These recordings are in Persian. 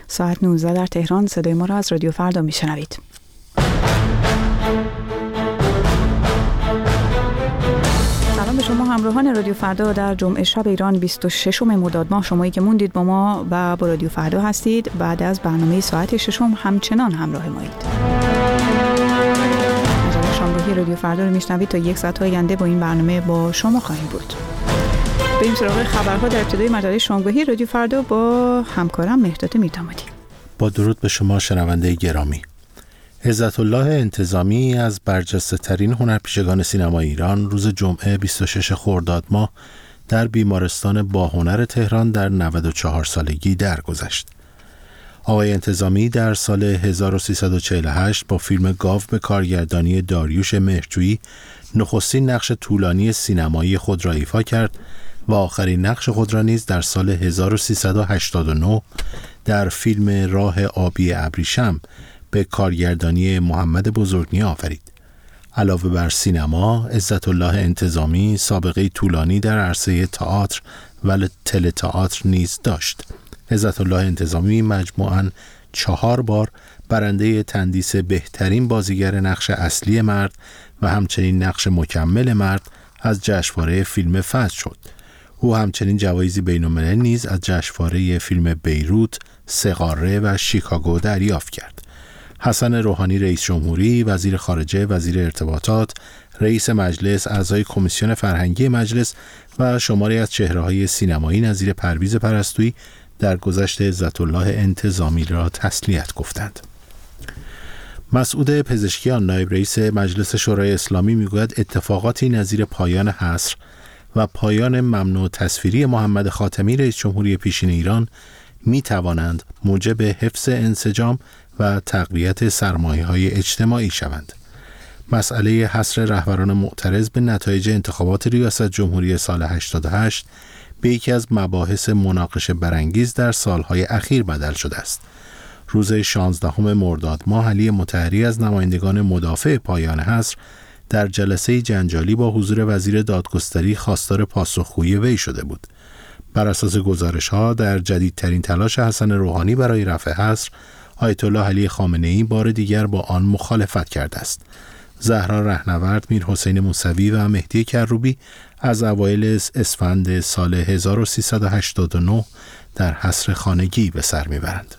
ساعت 19 در تهران صدای ما را از رادیو فردا میشنوید. سلام به شما همراهان رادیو فردا در جمعه شب ایران 26 مرداد ماه. شمایی که موندید با ما و با رادیو فردا هستید، بعد از برنامه ساعت 6 همچنان همراه مایید. مجله شامگاهی رادیو فردا رو میشنوید. تا یک ساعت آینده با این برنامه با شما خواهیم بود. بریم سراغ خبرها در ابتدای مجله شامگاهی رادیو فردا با همکارم مهرداد میردامادی. با درود به شما شنونده گرامی. عزت الله انتظامی از برجسته ترین هنرپیشگان سینمای ایران روز جمعه 26 خرداد ماه در بیمارستان باهنر تهران در 94 سالگی درگذشت. آقای انتظامی در سال 1348 با فیلم گاو به کارگردانی داریوش مهرجویی نخستین نقش طولانی سینمایی خود را ایفا کرد و آخرین نقش خود را نیز در سال 1389 در فیلم راه آبی ابریشم به کارگردانی محمد بزرگنیا آفرید. علاوه بر سینما، عزت الله انتظامی سابقه طولانی در عرصه تئاتر و تئاتر نیز داشت. عزت الله انتظامی مجموعاً 4 بار برنده تندیس بهترین بازیگر نقش اصلی مرد و همچنین نقش مکمل مرد از جشنواره فیلم فجر شد. او همچنین جوایزی بین‌المللی نیز از جشنواره فیلم بیروت، سه‌قاره و شیکاگو دریافت کرد. حسن روحانی رئیس جمهوری، وزیر خارجه، وزیر ارتباطات، رئیس مجلس، اعضای کمیسیون فرهنگی مجلس و شماری از چهره‌های سینمایی نظیر پرویز پرستویی در گذشت عزت الله انتظامی را تسلیت گفتند. مسعود پزشکیان نایب رئیس مجلس شورای اسلامی میگوید اتفاقاتی نظیر پایان حصر و پایان ممنوع تصویری محمد خاتمی رئیس جمهوری پیشین ایران می توانند موجب حفظ انسجام و تقویت سرمایه‌های اجتماعی شوند. مسئله حصر رهبران معترض به نتایج انتخابات ریاست جمهوری سال 88 به یکی از مباحث مناقشه برانگیز در سالهای اخیر بدل شده است. روز 16 مرداد ماه علی مطهری از نمایندگان مدافع پایان حصر در جلسه جنجالی با حضور وزیر دادگستری خواستار پاسخگویی وی شده بود. بر اساس گزارش‌ها در جدیدترین تلاش حسن روحانی برای رفع حصر، آیت الله علی خامنه‌ای بار دیگر با آن مخالفت کرده است. زهرا رهنورد، میرحسین موسوی و مهدی کروبی از اوایل اسفند سال 1389 در حصر خانگی به سر میبرند.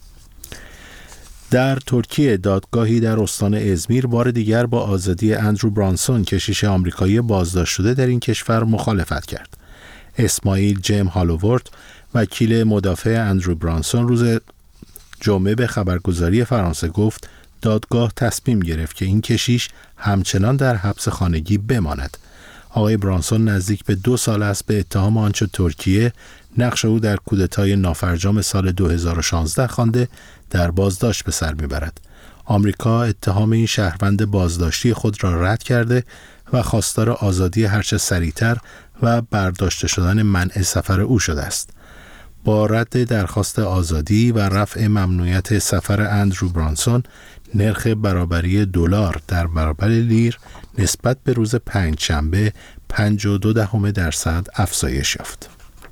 در ترکیه دادگاهی در استان ازمیر بار دیگر با آزادی اندرو برانسون، کشیش آمریکایی بازداشت شده در این کشور، مخالفت کرد. اسماعیل جیم هالوورد، وکیل مدافع اندرو برانسون، روز جمعه به خبرگزاری فرانسه گفت دادگاه تصمیم گرفت که این کشیش همچنان در حبس خانگی بماند. آقای برانسون نزدیک به 2 سال است به اتهام آنچه ترکیه نقش او در کودتای نافرجام سال 2016 خوانده در بازداشت به سر میبرد. آمریکا اتهام این شهروند بازداشتی خود را رد کرده و خواستار آزادی هرچه سریعتر و برداشته شدن منع سفر او شده است. با رد درخواست آزادی و رفع ممنوعیت سفر اندرو برانسون، نرخ برابری دلار در برابر لیر نسبت به روز پنجشنبه 0.52% افزایش یافت.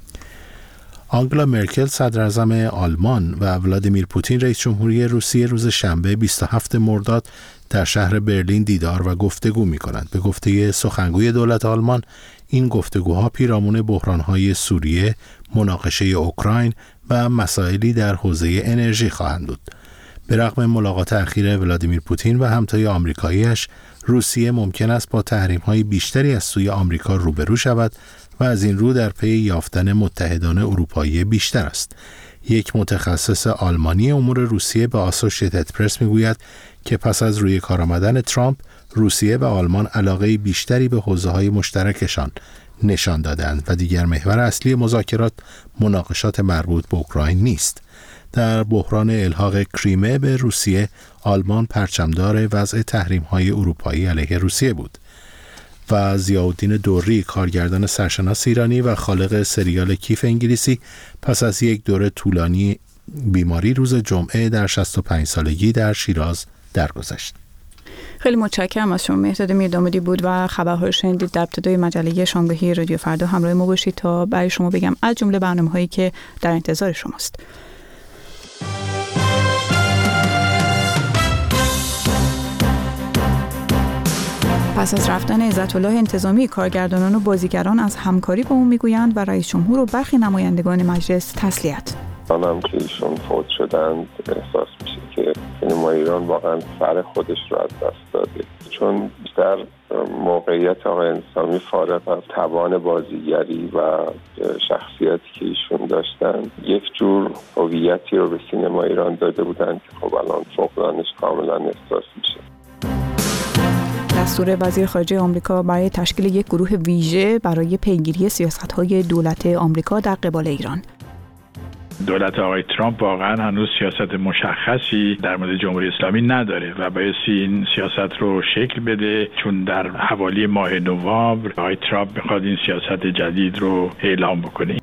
آنگلا مرکل صدراعظم آلمان و ولادیمیر پوتین رئیس جمهوری روسیه روز شنبه 27 مرداد در شهر برلین دیدار و گفتگو می‌کنند. به گفته سخنگوی دولت آلمان، این گفتگوها پیرامون بحران‌های سوریه، مناقشه اوکراین و مسائلی در حوزه انرژی خواهند بود. به رغم ملاقات اخیر ولادیمیر پوتین و همتای آمریکایی‌اش، روسیه ممکن است با تحریم‌های بیشتری از سوی آمریکا روبرو شود و از این رو در پی یافتن متحدان اروپایی بیشتر است. یک متخصص آلمانی امور روسیه به آسوشییتد پرس میگوید که پس از روی کار آمدن ترامپ، روسیه و آلمان علاقه بیشتری به حوزه‌های مشترکشان نشان دادند و دیگر محور اصلی مذاکرات مناقشات مربوط به اوکراین نیست. در بحران الحاق کریمه به روسیه، آلمان پرچمدار وضع تحریم‌های اروپایی علیه روسیه بود. و ضیاءالدین دوری، کارگردان سرشناس ایرانی و خالق سریال کیف انگلیسی، پس از یک دوره طولانی بیماری روز جمعه در 65 سالگی در شیراز درگذشت. خیلی متشکرم از شما مهرداد میردامادی بود و خبرها رو شنیدید. در ابتدای مجله شامگاهی رادیو فردا همراه ما باشید تا برای شما بگم از جمله برنامه‌هایی که در انتظار شماست. پس از رفتن عزت‌الله انتظامی، کارگردانان و بازیگران از همکاری با او میگویند و رئیس جمهور و برخی نمایندگان مجلس تسلیت. هم که ایشون فوت شدند احساس میشه که سینما ایران واقعا سر خودش رو از دست داده، چون بیشتر موقعیت آقای انتظامی فارغ از توان بازیگری و شخصیتی که ایشون داشتن یک جور هویتی رو به سینما ایران داده بودن که خب الان فقدانش کاملا احساس میشه. دستور وزیر خارجه آمریکا برای تشکیل یک گروه ویژه برای پیگیری سیاست‌های دولت آمریکا در قبال ایران. دولت آقای ترامپ واقعا هنوز سیاست مشخصی در مورد جمهوری اسلامی نداره و بایستی این سیاست رو شکل بده، چون در حوالی ماه نوامبر آقای ترامپ میخواد این سیاست جدید رو اعلام بکنه.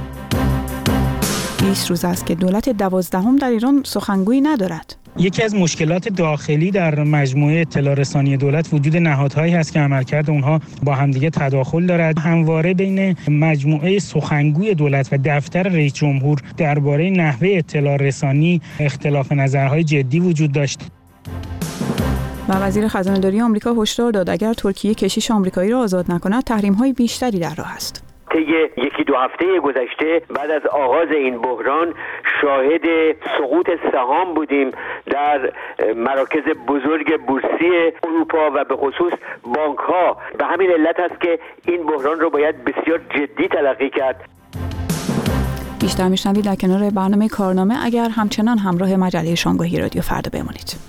20 روز است که دولت 12 در ایران سخنگویی ندارد. یکی از مشکلات داخلی در مجموعه اطلاع رسانی دولت وجود نهادهایی هست که عملکرد اونها با همدیگه تداخل دارد. همواره بین مجموعه سخنگوی دولت و دفتر رئیس جمهور درباره نحوه اطلاع رسانی اختلاف نظرهای جدی وجود داشت. و وزیر خزانه‌داری آمریکا هشدار داد اگر ترکیه کشیش آمریکایی را آزاد نکند تحریم‌های بیشتری در راه است. طی یکی دو هفته گذشته بعد از آغاز این بحران شاهد سقوط سهام بودیم در مراکز بزرگ بورسی اروپا و به خصوص بانک‌ها. به همین علت است که این بحران رو باید بسیار جدی تلقی کرد. بیشتر میشنوید در کنار برنامه کارنامه اگر همچنان همراه مجله شامگاهی رادیو فردا بمانید.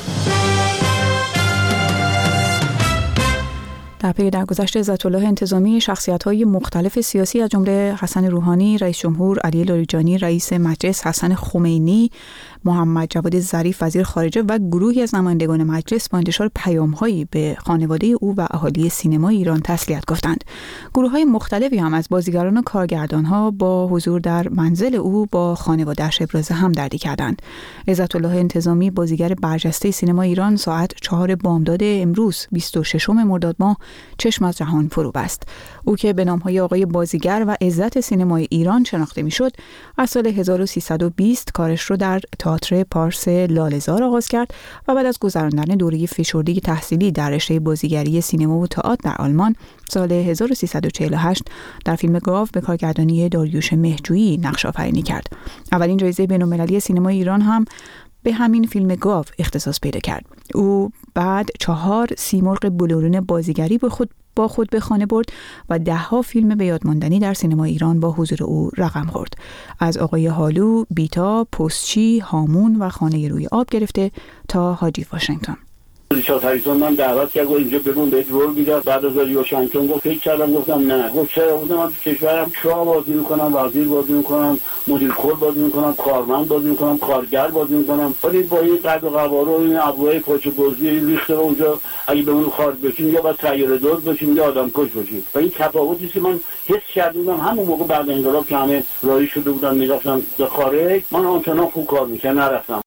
در پی درگذشت عزت‌الله انتظامی، شخصیت‌های مختلف سیاسی از جمله حسن روحانی، رئیس جمهور علی لاریجانی، رئیس مجلس حسن خمینی، محمد جواد ظریف وزیر خارجه و گروهی از نمایندگان مجلس با انتشار پیام‌هایی به خانواده او و اهالی سینما ایران تسلیت گفتند. گروه‌های مختلفی هم از بازیگران و کارگردان‌ها با حضور در منزل او با خانواده‌اش ابراز همدردی کردند. عزت‌الله انتظامی، بازیگر برجسته سینما ایران، ساعت 4 بامداد امروز 26 مرداد ماه چشم از جهان فرو بست. او که به نام‌های آقای بازیگر و عزت سینمای ایران شناخته می‌شد، از سال 1320 کارش رو در تئاتر پارس لاله‌زار آغاز کرد و بعد از گذراندن دوره فشرده تحصیلی در رشته بازیگری سینما و تئاتر در آلمان، سال 1348 در فیلم گاو به کارگردانی داریوش مهرجویی نقش‌آفرینی کرد. اولین جایزه بین‌المللی سینمای ایران هم به همین فیلم گاو اختصاص پیدا کرد. او بعد 4 سیمرغ بلورین بازیگری با خود به خانه برد و 10 فیلم به یاد ماندنی در سینما ایران با حضور او رقم خورد. از آقای هالو، بیتا، پستچی، هامون و خانه روی آب گرفته تا حاجی واشنگتن. ریچارد هریسون من دعوت کرد اینجا ببون بهت رول میدم. بعد از واشنگتن گفت هیچ کردم، گفتم نه. گفت چرا؟ گفتم من تو کشورم شاه بازی میکنم، وزیر بازی میکنم، مدیر کل بازی میکنم، کارمند بازی میکنم، کارگر بازی میکنم. ولی با این قد و قواره و این ابروهای پاچه بازی ریخته رو اونجا اگه به اون خارج بشیم یا باید تغییر دوز بشیم یا آدم کش بشیم. و این تفاوتی که من حس کردم همون موقع بعد انقلاب که همه رایی شده بودن میرفتن به خارج، من آنچنان خوب کار میکنم نرفتم.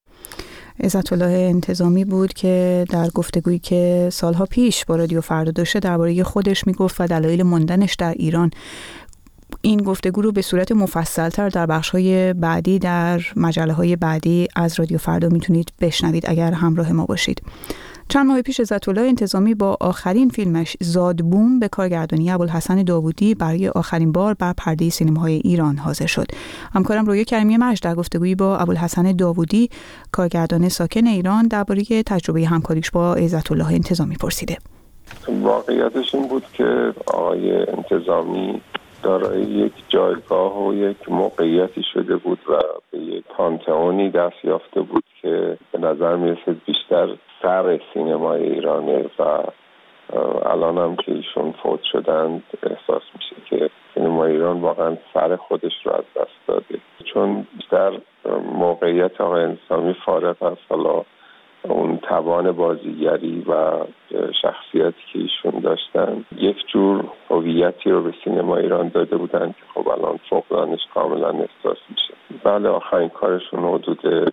عزت‌الله انتظامی بود که در گفتگویی که سالها پیش با رادیو فردا داشته درباره خودش میگفت و دلایل ماندنش در ایران. این گفتگو رو به صورت مفصل‌تر در بخش‌های بعدی در مجله‌های بعدی از رادیو فردا میتونید بشنوید اگر همراه ما باشید. چند ماه پیش عزت‌الله انتظامی با آخرین فیلمش زادبوم به کارگردانی ابوالحسن داوودی برای آخرین بار بر پرده سینماهای ایران حاضر شد. همکارم رویا کریمی مجد در گفتگویی با ابوالحسن داوودی، کارگردان ساکن ایران، درباره تجربه همکاریش با عزت‌الله انتظامی پرسیده. واقعیتش این بود که آقای انتظامی دارای یک جایگاه و یک موقعیتی شده بود و به یک پانتئونی دست یافته بود که به نظر می‌رسید بیشتر سر سینمای ایرانه و الان هم که ایشون فوت شدند احساس میشه که سینما ایران واقعا سر خودش رو از دست داده، چون بیشتر موقعیت آقای انتظامی فارغ از حالا اون توان بازیگری و شخصیتی که ایشون داشتن یک جور هویتی رو به سینما ایران داده بودن که خب الان فقدانش کاملا احساس میشه. بله، آخرین کارشون حدود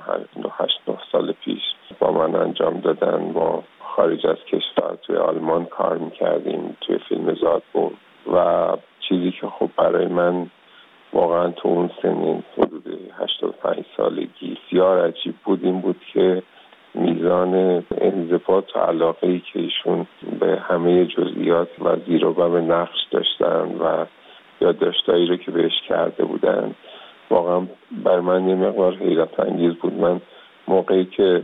8-9 سال پیش با من انجام دادن. ما خارج از کشور توی آلمان کار میکردیم توی فیلم زادبوم و چیزی که خب برای من واقعا تو اون سنین حدود 85 سالگی بسیار عجیب بود این بود که میزان انضباط و علاقه‌ای که ایشون به همه جزئیات و زیر و بم نقش داشتن و یادداشتایی رو که بهش کرده بودن واقعا بر من یه مقدار حیرت انگیز بود. من موقعی که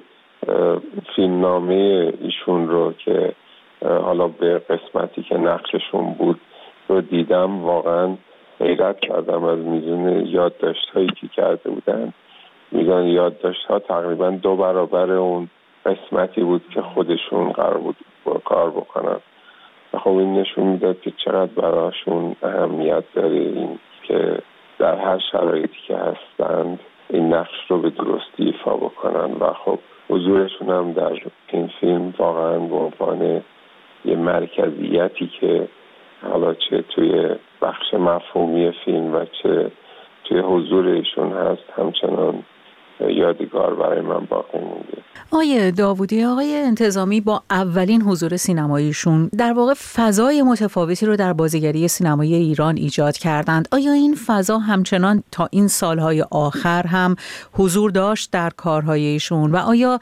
فیلمنامه ایشون رو که حالا به قسمتی که نقششون بود رو دیدم واقعا حیرت کردم از میزان یادداشت‌هایی که کرده بودن. میزان یادداشت‌ها تقریبا 2 برابر اون قسمتی بود که خودشون قرار بود کار بکنن. خب این نشون میداد که چقدر براشون اهمیت داره این که در هر شرایطی که هستند این نقش رو به درستی ایفا بکنن و خب حضورشون هم در این فیلم واقعا به عنوان یه مرکزیتی که حالا چه توی بخش مفهومی فیلم و چه توی حضورشون هست همچنان یادگار برای من باقی مونده. آقای داوودی، آقای انتظامی با اولین حضور سینماییشون در واقع فضای متفاوتی رو در بازیگری سینمایی ایران ایجاد کردند. آیا این فضا همچنان تا این سالهای آخر هم حضور داشت در کارهای ایشون و آیا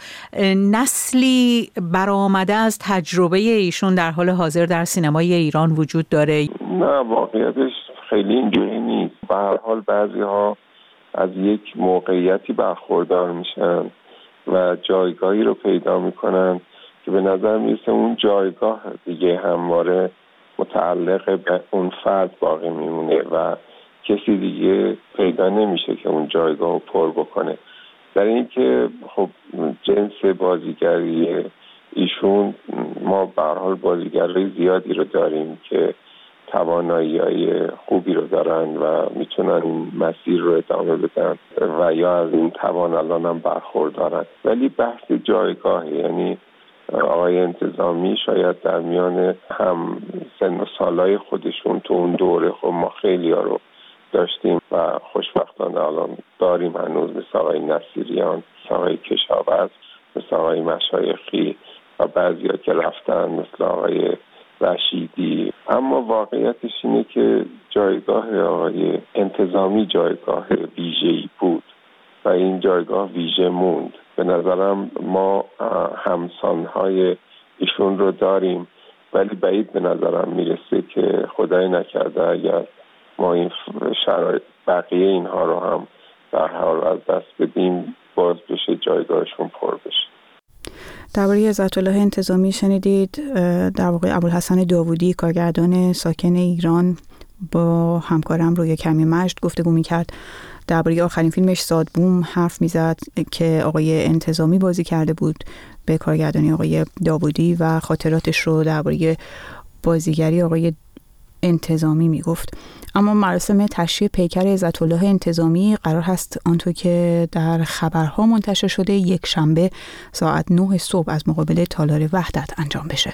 نسلی برآمده از تجربه ایشون در حال حاضر در سینمای ایران وجود داره؟ نه، واقعیتش خیلی اینجوری نیست. به هر حال بعضی‌ها از یک موقعیتی برخوردار میشن و جایگاهی رو پیدا میکنن که به نظر میرسه اون جایگاه دیگه همواره متعلق به اون فرد باقی میمونه و کسی دیگه پیدا نمیشه که اون جایگاه رو پر بکنه. در این که خب جنس بازیگری ایشون ما به هر حال بازیگرای زیادی رو داریم که توانایی‌های خوبی رو دارن و میتونن این مسیر رو ادامه بدن و یا از این توان الان هم برخوردارن. ولی بحث جایگاه، یعنی آقای انتظامی شاید در میان هم سن و سالای خودشون تو اون دوره خب ما خیلی ها رو داشتیم و خوشبختانه الان داریم هنوز، مثل آقای نصیریان، مثل آقای کشاورز، مثل آقای مشایخی و بعضی ها که رفتن مثل آقای رشیدی. اما واقعیتش اینه که جایگاه آقای انتظامی جایگاه ویژه‌ای بود و این جایگاه ویژه موند. به نظرم ما همسانهای ایشون رو داریم ولی بعید به نظرم میرسه که خدای نکرده اگر ما این شرایط بقیه اینها رو هم در حال از دست بدیم باز بشه جایگاهشون پر بشه. درباره عزت الله انتظامی شنیدید. در واقع ابوالحسن داوودی کارگردان ساکن ایران با همکارم رویا کمی مجد گفتگو می‌کرد. درباره آخرین فیلمش سادبوم حرف می‌زد که آقای انتظامی بازی کرده بود به کارگردانی آقای داوودی و خاطراتش رو درباره بازیگری آقای انتظامی میگفت. اما مراسم تشییع پیکر عزت الله انتظامی قرار هست آنطور که در خبرها منتشر شده یک شنبه ساعت 9 صبح از مقابل تالار وحدت انجام بشه.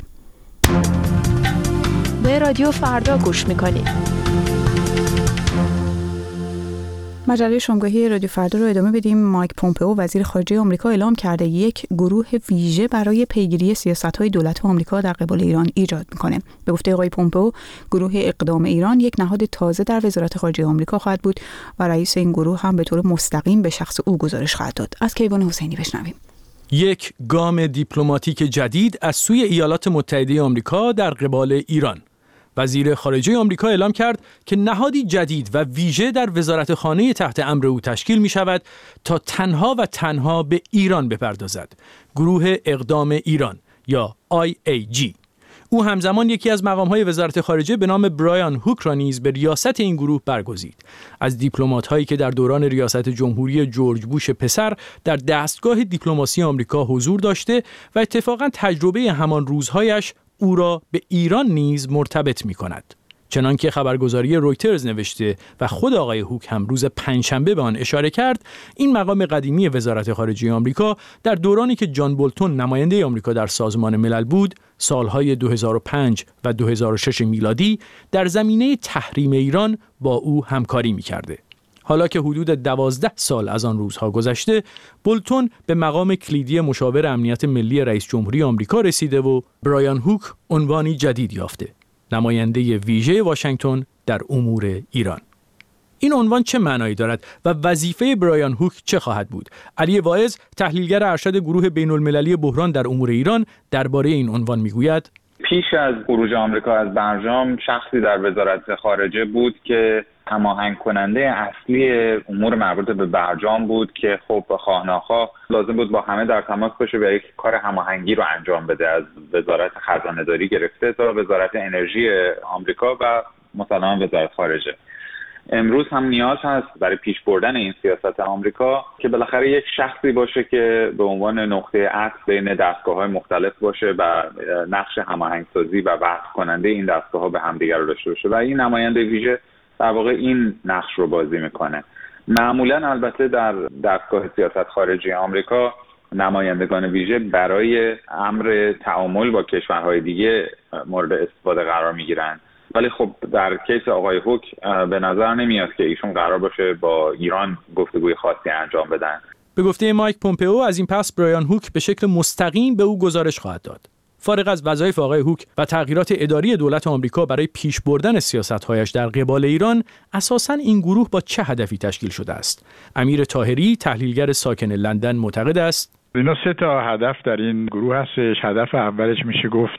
به رادیو فردا گوش میکنید. مجله شامگاهی رادیو فردا رو ادامه بدیم. مایک پومپئو وزیر خارجه آمریکا اعلام کرده یک گروه ویژه برای پیگیری سیاست‌های دولت آمریکا در قبال ایران ایجاد می‌کنه. به گفته آقای پومپئو، گروه اقدام ایران یک نهاد تازه در وزارت خارجه آمریکا خواهد بود و رئیس این گروه هم به طور مستقیم به شخص او گزارش خواهد داد. از کیوان حسینی بشنویم. یک گام دیپلماتیک جدید از سوی ایالات متحده آمریکا در قبال ایران. وزیر خارجه آمریکا اعلام کرد که نهادی جدید و ویژه در وزارتخانه تحت امر او تشکیل می شود تا تنها به ایران بپردازد. گروه اقدام ایران یا IAG. او همزمان یکی از مقام‌های وزارت خارجه به نام برایان هوک را نیز به ریاست این گروه برگزید. از دیپلمات‌هایی که در دوران ریاست جمهوری جورج بوش پسر در دستگاه دیپلماسی آمریکا حضور داشته و اتفاقاً تجربه همان روزهایش او را به ایران نیز مرتبط می‌کند. چنانکه خبرگزاری رویترز نوشته و خود آقای هوک هم روز پنجشنبه به آن اشاره کرد، این مقام قدیمی وزارت خارجه آمریکا در دورانی که جان بولتون نماینده آمریکا در سازمان ملل بود، سالهای 2005 و 2006 میلادی در زمینه تحریم ایران با او همکاری می‌کرده. حالا که حدود 12 سال از آن روزها گذشته، بولتون به مقام کلیدی مشاور امنیت ملی رئیس جمهوری آمریکا رسیده و برایان هوک عنوانی جدید یافته، نماینده ویژه واشنگتن در امور ایران. این عنوان چه معنایی دارد و وظیفه برایان هوک چه خواهد بود؟ علی واعظ، تحلیلگر ارشد گروه بین‌المللی بحران در امور ایران، درباره این عنوان میگوید: پیش از خروج آمریکا از برجام شخصی در وزارت خارجه بود که هماهنگ کننده اصلی امور مربوط به برجام بود که خب خواه ناخواه لازم بود با همه در تماس باشه و یک کار هماهنگی رو انجام بده، از وزارت خزانه‌داری گرفته تا وزارت انرژی آمریکا و مسلماً وزارت خارجه. امروز هم نیاز هست برای پیش بردن این سیاست آمریکا که بالاخره یک شخصی باشه که به عنوان نقطه عطف بین دستگاه‌های مختلف باشه و نقش هماهنگسازی و وصل کننده این دستگاه‌ها به همدیگر رو داشته باشه و این نماینده ویژه در واقع این نقش رو بازی میکنه. معمولا البته در دستگاه سیاست خارجی آمریکا نمایندگان ویژه برای امر تعامل با کشورهای دیگه مورد استفاده قرار میگیرن، ولی خب در کیس آقای هوک به نظر نمیاد که ایشون قرار باشه با ایران گفتگوی خاصی انجام بدن. به گفته مایک پومپئو، از این پس برایان هوک به شکل مستقیم به او گزارش خواهد داد. فارغ از وظایف آقای هوک و تغییرات اداری دولت آمریکا برای پیش بردن سیاست‌هایش در قبال ایران، اساساً این گروه با چه هدفی تشکیل شده است؟ امیر طاهری، تحلیلگر ساکن لندن، معتقد است اینا 3 هدف در این گروه هستش. هدف اولش میشه گفت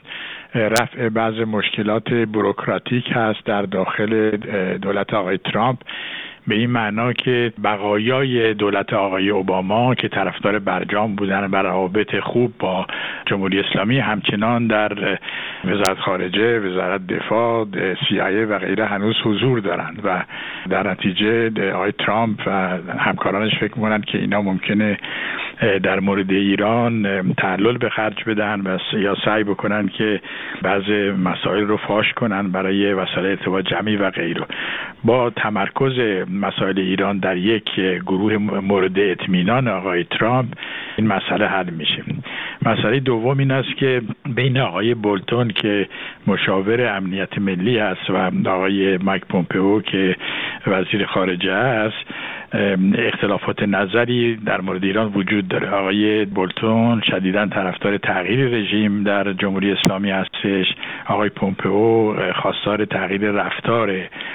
رفع بعض مشکلات بوروکراتیک هست در داخل دولت آقای ترامپ، به این معنا که بقایای دولت آقای اوباما که طرفدار برجام بودن و روابط خوب با جمهوری اسلامی همچنان در وزارت خارجه، وزارت دفاع، CIA و غیره هنوز حضور دارند و در نتیجه آقای ترامپ و همکارانش فکر می‌کنند که اینا ممکنه در مورد ایران تعلل به خرج بدن و یا سعی بکنن که بعض مسائل رو فاش کنن برای وسایل ارتباط جمعی و غیره. با تمرکز مسائل ایران در یک گروه مورد اطمینان آقای ترامپ این مسئله حل میشه. مسئله دوم این است که بین آقای بولتون که مشاور امنیت ملی است و آقای مایک پومپئو که وزیر خارجه است اختلافات نظری در مورد ایران وجود داره. آقای بولتون شدیداً طرفدار تغییر رژیم در جمهوری اسلامی هستش، آقای پومپئو خواستار تغییر رفتار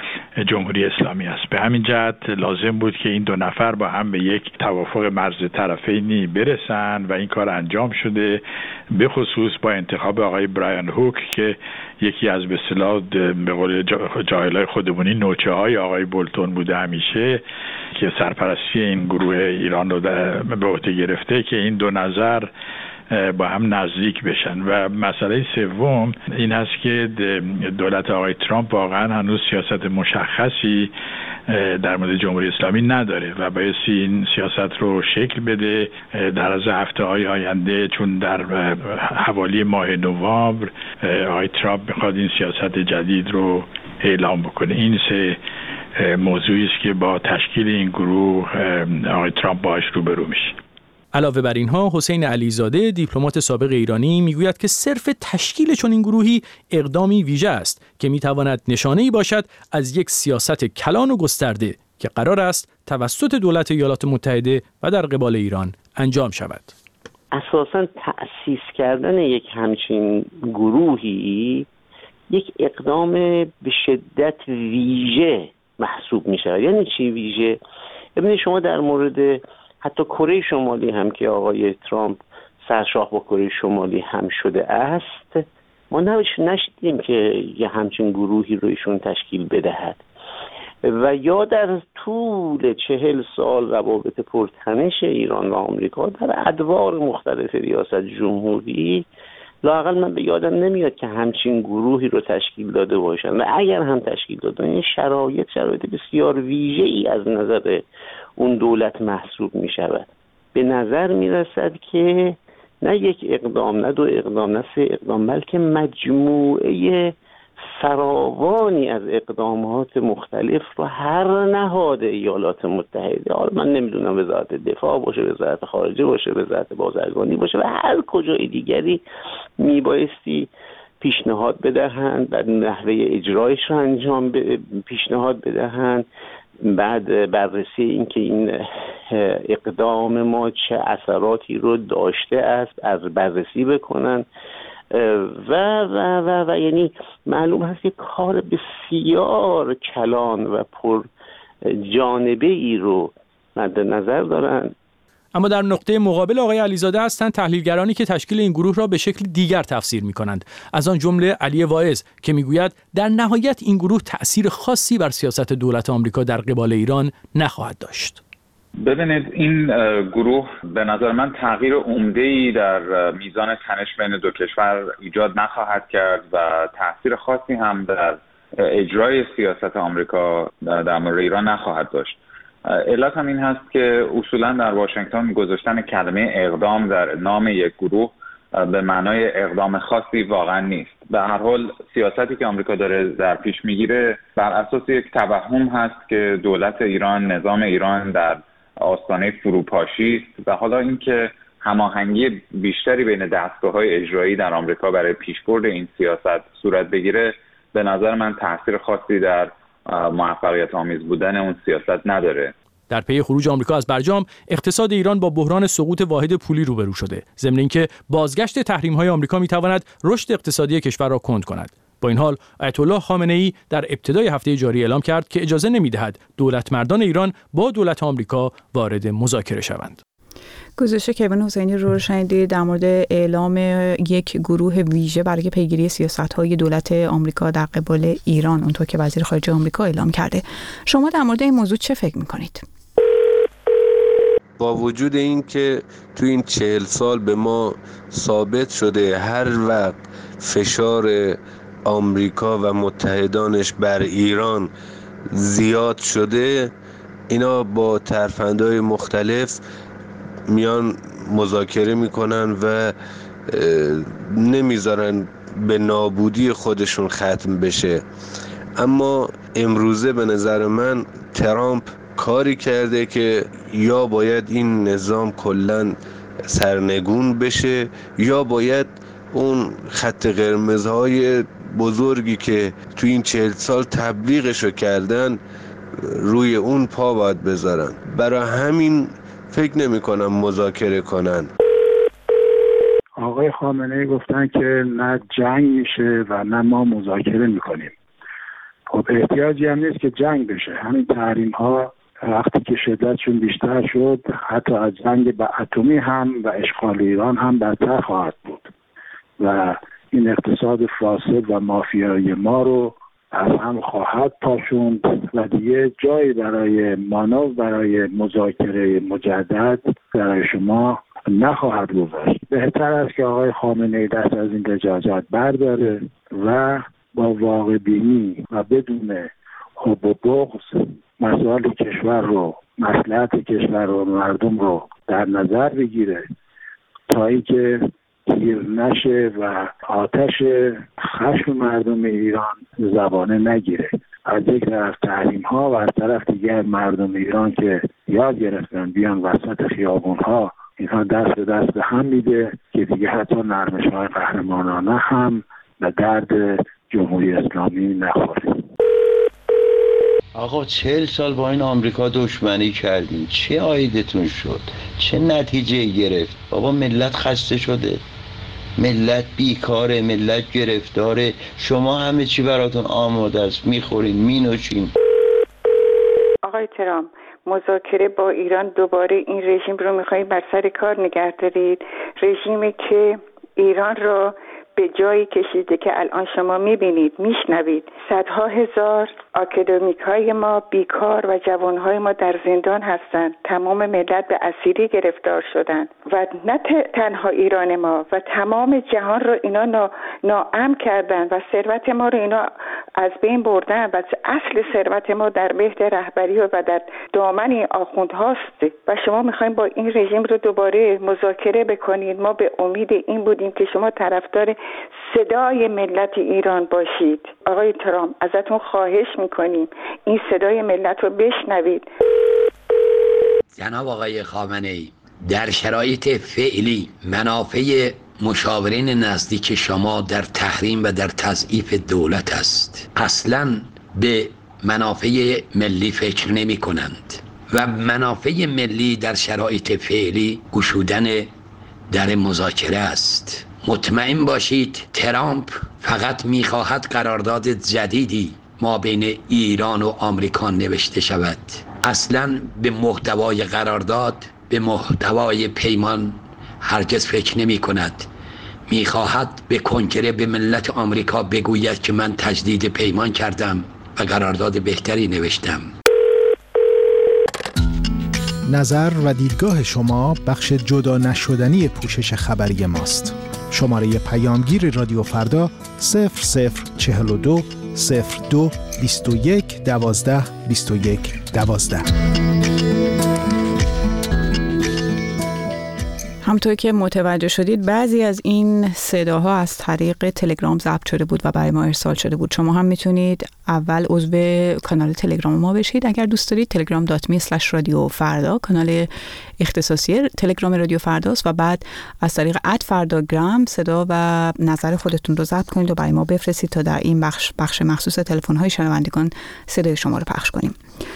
جمهوری اسلامی است. به همین جهت لازم بود که این 2 نفر با هم به یک توافق مرز طرفینی برسن و این کار انجام شده، به خصوص با انتخاب آقای برایان هوک که یکی از به اصطلاح به قول جاهلای خودمونی نوچه های آقای بولتون بوده همیشه، که سرپرستی این گروه ایران رو به عهده گرفته، که این 2 نظر با هم نزدیک بشن. و مسئله سوم این هست که دولت آقای ترامپ واقعا هنوز سیاست مشخصی در مورد جمهوری اسلامی نداره و بایستی این سیاست رو شکل بده در از هفته‌های آینده، چون در حوالی ماه نوامبر آقای ترامپ میخواد این سیاست جدید رو اعلام بکنه. این 3 موضوعی است که با تشکیل این گروه آقای ترامپ باهاش روبرو میشه. علاوه بر اینها، حسین علیزاده، دیپلمات سابق ایرانی، میگوید که صرف تشکیل چنین گروهی اقدامی ویژه است که میتواند نشانه‌ای باشد از یک سیاست کلان و گسترده که قرار است توسط دولت ایالات متحده و در قبال ایران انجام شود. اساساً تأسیس کردن یک همچین گروهی یک اقدام به شدت ویژه محسوب میشه. یعنی چی ویژه؟ ببینید شما در مورد حتی کره شمالی هم که آقای ترامپ سرشاه با کره شمالی هم شده است، ما نشدیم که یه همچین گروهی رو ایشون تشکیل بدهد و یا در طول 40 سال روابط پرتنش ایران و آمریکا در ادوار مختلف ریاست جمهوری لااقل من به یادم نمیاد که همچین گروهی رو تشکیل داده باشن و اگر هم تشکیل دادن این شرایط بسیار ویژه‌ای از نظر اون دولت محسوب می شود. به نظر می رسد که نه یک اقدام، نه 2 اقدام، نه 3 اقدام، بلکه مجموعه فراوانی از اقدامات مختلف رو هر نهاد ایالات متحده، حالا من نمیدونم وزارت دفاع باشه، وزارت خارجه باشه، وزارت بازرگانی باشه و هر کجای دیگری میبایستی پیشنهاد بدهند، بعد نحوه اجرایش رو پیشنهاد بدهند، بعد بررسی این که این اقدام ما چه اثراتی رو داشته است از بررسی بکنن و یعنی معلوم هست که کار بسیار کلان و پر جانبه ای رو مد نظر دارن. اما در نقطه مقابل آقای علیزاده هستند تحلیلگرانی که تشکیل این گروه را به شکل دیگر تفسیر می‌کنند. از آن جمله علی واعظ که می‌گوید در نهایت این گروه تأثیر خاصی بر سیاست دولت آمریکا در قبال ایران نخواهد داشت. ببینید این گروه به نظر من تغییر عمده‌ای در میزان تنش بین دو کشور ایجاد نخواهد کرد و تأثیر خاصی هم در اجرای سیاست آمریکا در مورد ایران نخواهد داشت. علت هم این هست که اصولا در واشنگتن گذاشتن کلمه اقدام در نام یک گروه به معنای اقدام خاصی واقعا نیست. به هر حال سیاستی که آمریکا داره در پیش میگیره بر اساس یک توهم هست که دولت ایران، نظام ایران در آستانه فروپاشی است و حالا اینکه هماهنگی بیشتری بین دستگاه‌های اجرایی در آمریکا برای پیشبرد این سیاست صورت بگیره به نظر من تاثیر خاصی در موفقیت آمیز بودن اون سیاست نداره. در پی خروج آمریکا از برجام، اقتصاد ایران با بحران سقوط واحد پولی روبرو شده. ضمن اینکه بازگشت تحریم‌های آمریکا می‌تواند رشد اقتصادی کشور را کند کند. با این حال، آیت الله خامنه‌ای در ابتدای هفته جاری اعلام کرد که اجازه نمی‌دهد دولتمردان ایران با دولت آمریکا وارد مذاکره شوند. گزارش کیوان حسینی رو شنیدید در مورد اعلام یک گروه ویژه برای پیگیری سیاست‌های دولت آمریکا در قبال ایران، اونطور که وزیر خارجه آمریکا اعلام کرده. شما در مورد این موضوع چه فکر می‌کنید؟ با وجود این که تو این 40 سال به ما ثابت شده هر وقت فشار آمریکا و متحدانش بر ایران زیاد شده، اینا با ترفندهای مختلف میان مذاکره میکنن و نمیذارن به نابودی خودشون ختم بشه. اما امروزه به نظر من ترامپ کاری کرده که یا باید این نظام کلاً سرنگون بشه یا باید اون خط قرمزهای بزرگی که تو این 40 سال تبلیغشو کردن روی اون پا باید بذارن. برای همین فکر نمی کنم مذاکره کنن. آقای خامنه‌ای گفتن که نه جنگ میشه و نه ما مذاکره میکنیم. خب احتیاجی هم نیست که جنگ بشه. همین تحریم ها وقتی که شدتشون بیشتر شد حتی از جنگ با اتمی هم و اشغال ایران هم بدتر خواهد بود و این اقتصاد فاسد و مافیایی ما رو از هم خواهد پاشوند و دیگه جایی برای مانور برای مذاکره مجدد برای شما نخواهد گذاشت. بهتر است که آقای خامنه‌ای دست از این لجاجت برداره و با واقع بینی و بدون حب و بغض مسائل کشور رو، مصلحت کشور و مردم رو در نظر بگیره تا اینکه گیر نشه و آتش خشم مردم ایران زبانه نگیره. از یک طرف تحریم ها و از طرف دیگر مردم ایران که یاد گرفتن بیان وسط خیابون ها، اینها دست به دست به هم میده که دیگه حتی نرمش های قهرمانانه هم به درد جمهوری اسلامی نخوره. آقا 40 سال با این آمریکا دشمنی کردین، چه عایدتون شد؟ چه نتیجه گرفت؟ بابا ملت خسته شده، ملت بیکاره، ملت گرفتاره، شما همه چی براتون آماده است، میخورین مینوشین. آقای ترامپ، مذاکره با ایران دوباره این رژیم رو میخواهید بر سر کار نگه دارید، رژیمی که ایران را به جایی کشیده که الان شما میبینید، میشنوید صدها هزار آکادمیک‌های ما بیکار و جوانهای ما در زندان هستند. تمام ملت به اسیری گرفتار شدند و نه تنها ایران ما و تمام جهان رو اینا ناامن کردن و ثروت ما رو اینا از بین بردن و اصل ثروت ما در بهت رهبری و در دامن این آخوندهاست و شما میخواین با این رژیم رو دوباره مذاکره بکنید. ما به امید این بودیم که شما طرفدار صدای ملت ایران باشید. آقای ترامپ، ازتون خواهش میکنیم این صدای ملت رو بشنوید. جناب آقای خامنه‌ای، در شرایط فعلی منافع مشاورین نزدیک شما در تحریم و در تضعیف دولت است. اصلاً به منافع ملی فکر نمی کنند و منافع ملی در شرایط فعلی گشودن در مذاکره است. مطمئن باشید ترامپ فقط میخواهد قرارداد جدیدی ما بین ایران و آمریکا نوشته شود. اصلا به محتوای قرارداد، به محتوای پیمان هرگز فکر نمی کند. می خواهد به کنگره به ملت آمریکا بگوید که من تجدید پیمان کردم و قرارداد بهتری نوشتم. نظر و دیدگاه شما بخش جدا نشدنی پوشش خبری ماست. شماره پیامگیر رادیو فردا 0042 02 21 12 21 12. همطور که متوجه شدید بعضی از این صداها از طریق تلگرام ضبط شده بود و برای ما ارسال شده بود. شما هم میتونید اول عضو کانال تلگرام ما بشید اگر دوست دارید. telegram.me/رادیو فردا کانال اختصاصی تلگرام رادیو فرداست و بعد از طریق @فرداگرام صدا و نظر خودتون رو ضبط کنید و برای ما بفرستید تا در این بخش مخصوص تلفن‌های شنوندگان صدای شما رو پخش کنیم.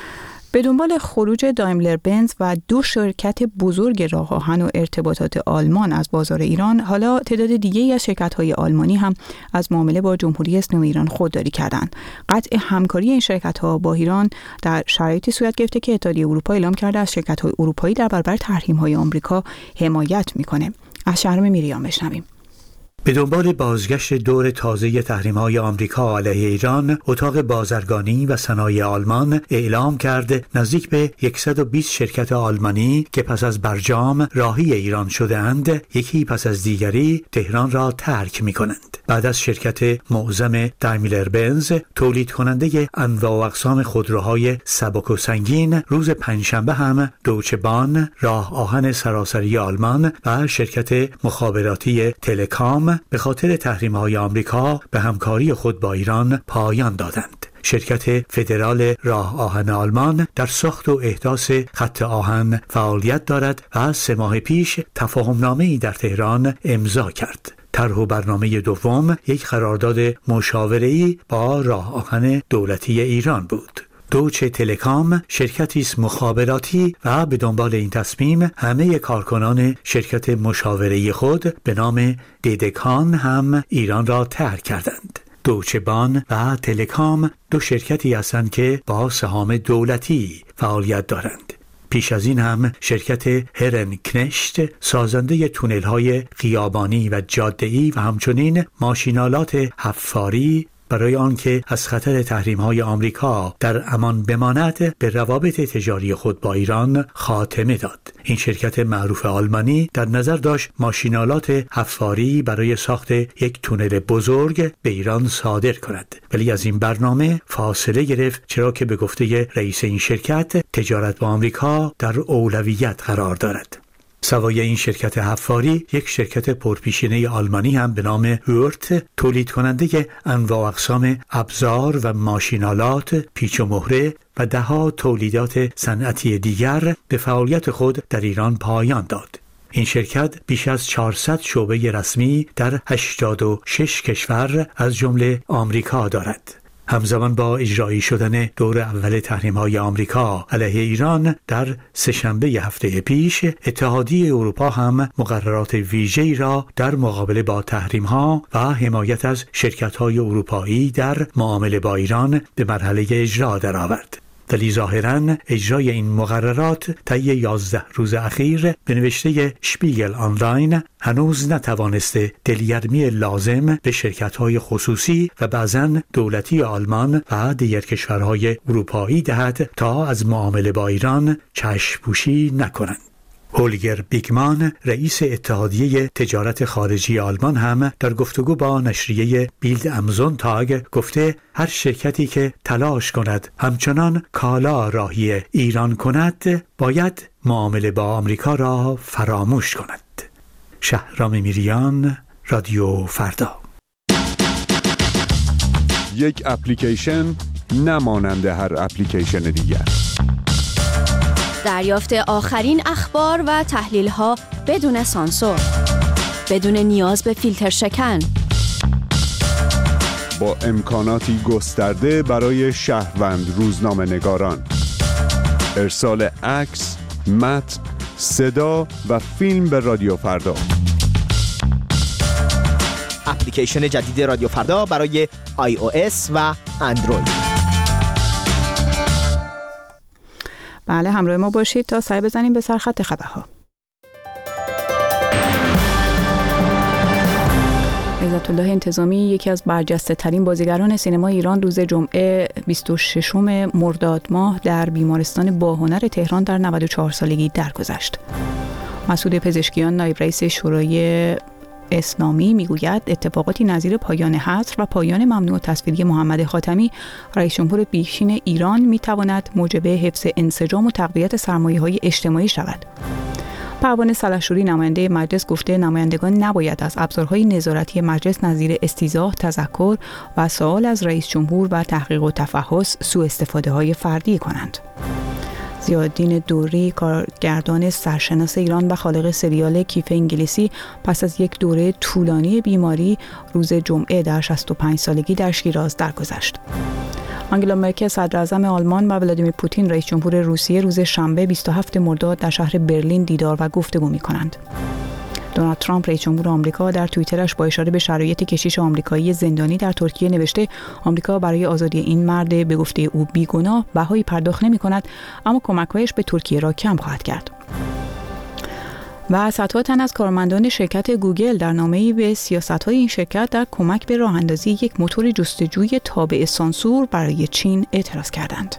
به دنبال خروج دایملر بنز و 2 شرکت بزرگ راه آهن و ارتباطات آلمان از بازار ایران، حالا تعداد دیگه‌ای از شرکت‌های آلمانی هم از معامله با جمهوری اسلامی ایران خودداری کردند. قطع همکاری این شرکت‌ها با ایران در شرایطی صورت گرفته که اتحادیه اروپا اعلام کرده از شرکت‌های اروپایی در برابر تحریم‌های آمریکا حمایت می‌کنه. از شهرام میریان بشنویم. به دنبال بازگشت دور تازه تحریم‌های آمریکا علیه ایران، اتاق بازرگانی و صنایع آلمان اعلام کرد نزدیک به 120 شرکت آلمانی که پس از برجام راهی ایران شده‌اند، یکی پس از دیگری تهران را ترک می‌کنند. بعد از شرکت معظم دایملر بنز، تولید کننده انواع و اقسام خودروهای سبک و سنگین، روز پنجشنبه هم دوچه بان، راه آهن سراسری آلمان و شرکت مخابراتی تلکام به خاطر تحریم‌های آمریکا به همکاری خود با ایران پایان دادند. شرکت فدرال راه آهن آلمان در ساخت و احداث خط آهن فعالیت دارد و 3 ماه پیش تفاهمنامه‌ای در تهران امضا کرد. طرح و برنامه دوم یک قرارداد مشاوره‌ای با راه آهن دولتی ایران بود. دوچه تلکام شرکتی است مخابراتی و به دنبال این تصمیم همه کارکنان شرکت مشاوره‌ای خود به نام دیدکان هم ایران را ترک کردند. دوچه بان و تلکام 2 شرکتی هستند که با سهام دولتی فعالیت دارند. پیش از این هم شرکت هرن کنشت سازنده تونل‌های خیابانی و جاده‌ای و همچنین ماشینالات حفاری برای آنکه از خطر تحریم‌های آمریکا در امان بماند به روابط تجاری خود با ایران خاتمه داد. این شرکت معروف آلمانی در نظر داشت ماشینالات حفاری برای ساخت یک تونل بزرگ به ایران صادر کند، ولی از این برنامه فاصله گرفت، چرا که به گفته رئیس این شرکت تجارت با آمریکا در اولویت قرار دارد. سوای این شرکت حفاری، یک شرکت پرپیشینه آلمانی هم به نام هورت تولید کننده انواع و اقسام ابزار و ماشینالات، پیچ و مهره و دهها تولیدات صنعتی دیگر به فعالیت خود در ایران پایان داد. این شرکت بیش از 400 شعبه رسمی در 86 کشور از جمله آمریکا دارد. همزمان با اجرایی شدن دور اول تحریم‌های آمریکا علیه ایران در سه‌شنبه هفته پیش، اتحادیه اروپا هم مقررات ویژه‌ای را در مقابله با تحریم‌ها و حمایت از شرکت‌های اروپایی در معامله با ایران به مرحله اجرا درآورد. ولی ظاهراً اجرای این مقررات طی 11 روز اخیر به نوشته شپیگل آنلاین هنوز نتوانسته دلگرمی لازم به شرکت‌های خصوصی و بعضاً دولتی آلمان و دیگر کشورهای اروپایی دهد تا از معامله با ایران چشم‌پوشی نکنند. هولگر بیگمان رئیس اتحادیه تجارت خارجی آلمان هم در گفتگو با نشریه بیلد امزون تاگ گفته هر شرکتی که تلاش کند همچنان کالا راهی ایران کند باید معامله با آمریکا را فراموش کند. شهرام میریان، رادیو فردا. یک اپلیکیشن نمانند هر اپلیکیشن دیگر. دریافت آخرین اخبار و تحلیل‌ها بدون سانسور، بدون نیاز به فیلتر شکن، با امکاناتی گسترده برای شهروند روزنامه‌نگاران، ارسال عکس، متن، صدا و فیلم به رادیو فردا. اپلیکیشن جدید رادیو فردا برای iOS و اندروید. بله، همراه ما باشید تا سر بزنیم به سرخط خبرها. عزت الله انتظامی، یکی از برجسته ترین بازیگران سینما ایران، روز جمعه 26 مرداد ماه در بیمارستان باهنر تهران در 94 سالگی درگذشت. مسعود پزشکیان، نایب رئیس شورای اسلامی، میگوید اتفاقاتی نظیر پایان حظر و پایان ممنوع تصویری محمد خاتمی رئیس جمهور پیشین ایران میتواند موجب حفظ انسجام و تقویت سرمایه‌های اجتماعی شود. پروانه سلحشوری، نماینده مجلس، گفته نمایندگان نباید از ابزارهای نظارتی مجلس نظیر استیضاح، تذکر و سوال از رئیس جمهور و تحقیق و تفحص سوء استفاده‌های فردی کنند. ضیاءالدین دوری، کارگردان سرشناس ایران و خالق سریال کیف انگلیسی، پس از یک دوره طولانی بیماری روز جمعه در 65 سالگی در شیراز درگذشت. آنگلا مرکل، صدراعظم آلمان، و ولادیمیر پوتین، رئیس جمهور روسیه، روز شنبه 27 مرداد در شهر برلین دیدار و گفتگو می‌کنند. دونالد ترامپ، رئیس جمهور آمریکا، در توییترش با اشاره به شرایط کشیش آمریکایی زندانی در ترکیه نوشته آمریکا برای آزادی این مرد به گفته او بیگناه بهایی پرداخت نمی‌کند، اما کمک‌هایش به ترکیه را کم خواهد کرد. و صدها تن از کارمندان شرکت گوگل در نامه‌ای به سیاست‌های این شرکت در کمک به راه‌اندازی یک موتور جستجوی تابع سانسور برای چین اعتراض کردند.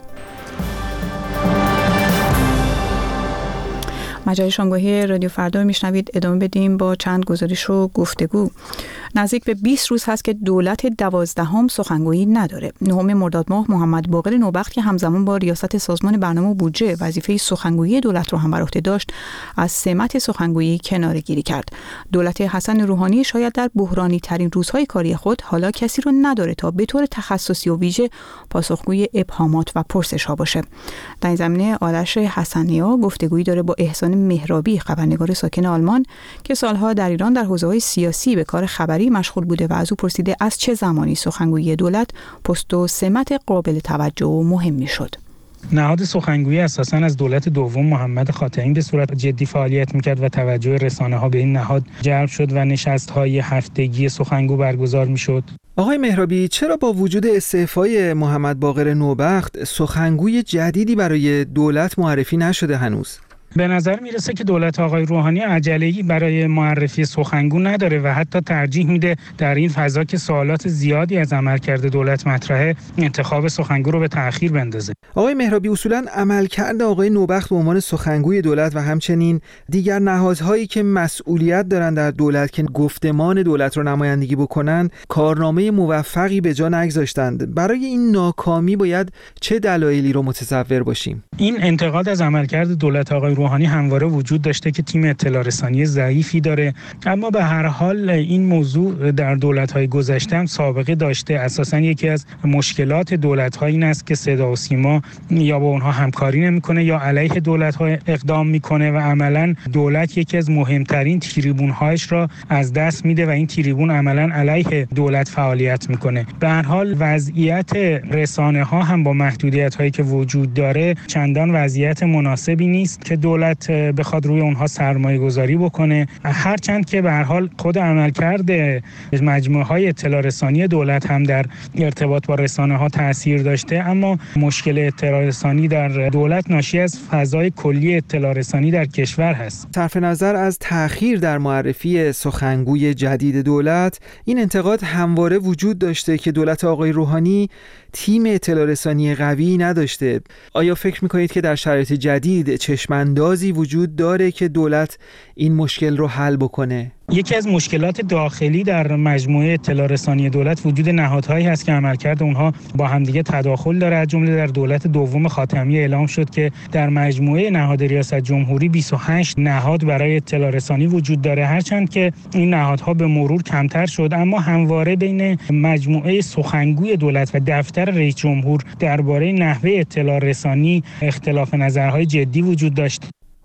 مجله شامگاهی رادیو فردا میشنوید. ادامه بدیم با چند گزارش و گفتگو. نزدیک به 20 روز هست که دولت 12 سخنگویی نداره. 9 مرداد ماه محمد باقر نوبخت که همزمان با ریاست سازمان برنامه و بودجه وظیفه سخنگویی دولت رو هم بر عهده داشت، از سمت سخنگویی کناره‌گیری کرد. دولت حسن روحانی شاید در بحرانی ترین روزهای کاری خود حالا کسی رو نداره تا به طور تخصصی و ویژه پاسخگوی ابهامات و پرسش‌ها باشه. در این زمینه آرش حسنی‌ها گفتگویی داره با احسان مهرابی، خبرنگار ساکن آلمان که سالها در ایران در حوزه‌های سیاسی به کار خبری مشغول بوده و از او پرسیده از چه زمانی سخنگویی دولت پست و سمت قابل توجه و مهمی شد. نهاد سخنگویی اساساً از دولت دوم محمد خاتمی به صورت جدی فعالیت میکرد و توجه رسانه‌ها به این نهاد جلب شد و نشست‌های هفتگی سخنگو برگزار میشد. آقای مهرابی، چرا با وجود استعفای محمد باقر نوبخت سخنگوی جدیدی برای دولت معرفی نشده هنوز؟ به نظر میرسه که دولت آقای روحانی عجله‌ای برای معرفی سخنگو نداره و حتی ترجیح میده در این فضا که سوالات زیادی از عملکرد دولت مطرحه، انتخاب سخنگو رو به تأخیر بندازه. آقای مهرابی، اصولاً عملکرد آقای نوبخت به عنوان سخنگوی دولت و همچنین دیگر نهادهایی که مسئولیت دارن در دولت که گفتمان دولت رو نمایندگی بکنن، کارنامه موفقی به جا نگذاشتند. برای این ناکامی باید چه دلایلی رو متصور باشیم؟ این انتقاد از عملکرد دولت آقای روحانی همواره وجود داشته که تیم اطلاع رسانی ضعیفی داره، اما به هر حال این موضوع در دولت‌های گذشته هم سابقه داشته. اساساً یکی از مشکلات دولت‌ها این است که صدا و سیما یا با اونها همکاری نمی‌کنه یا علیه دولت‌ها اقدام می‌کنه و عملاً دولت یکی از مهمترین تریبون‌هایش را از دست میده و این تریبون عملاً علیه دولت فعالیت می‌کنه. به هر حال وضعیت رسانه‌ها هم با محدودیت‌هایی که وجود داره چندان وضعیت مناسبی نیست که دولت بخواد روی اونها سرمایه گذاری بکنه، هرچند که به هر حال خود عملکرد مجموعه‌های اطلاع رسانی دولت هم در ارتباط با رسانه‌ها تأثیر داشته، اما مشکل اطلاع رسانی در دولت ناشی از فضای کلی اطلاع رسانی در کشور هست. صرف نظر از تأخیر در معرفی سخنگوی جدید دولت، این انتقاد همواره وجود داشته که دولت آقای روحانی تیم اطلاع رسانی قوی نداشته. آیا فکر می‌کنید که در شرایط جدید چشم‌اندازی وجود داره که دولت این مشکل رو حل بکنه؟ یکی از مشکلات داخلی در مجموعه اطلاع رسانی دولت وجود نهادهایی هست که عملکرد اونها با همدیگه تداخل داره. از جمله در دولت دوم خاتمی اعلام شد که در مجموعه نهاد ریاست جمهوری 28 نهاد برای اطلاع رسانی وجود داره، هرچند که این نهادها به مرور کمتر شد، اما همواره بین مجموعه سخنگوی دولت و دفتر رئیس جمهور درباره نحوه اطلاع رسانی اختلاف نظرهای جدی وجود داشت.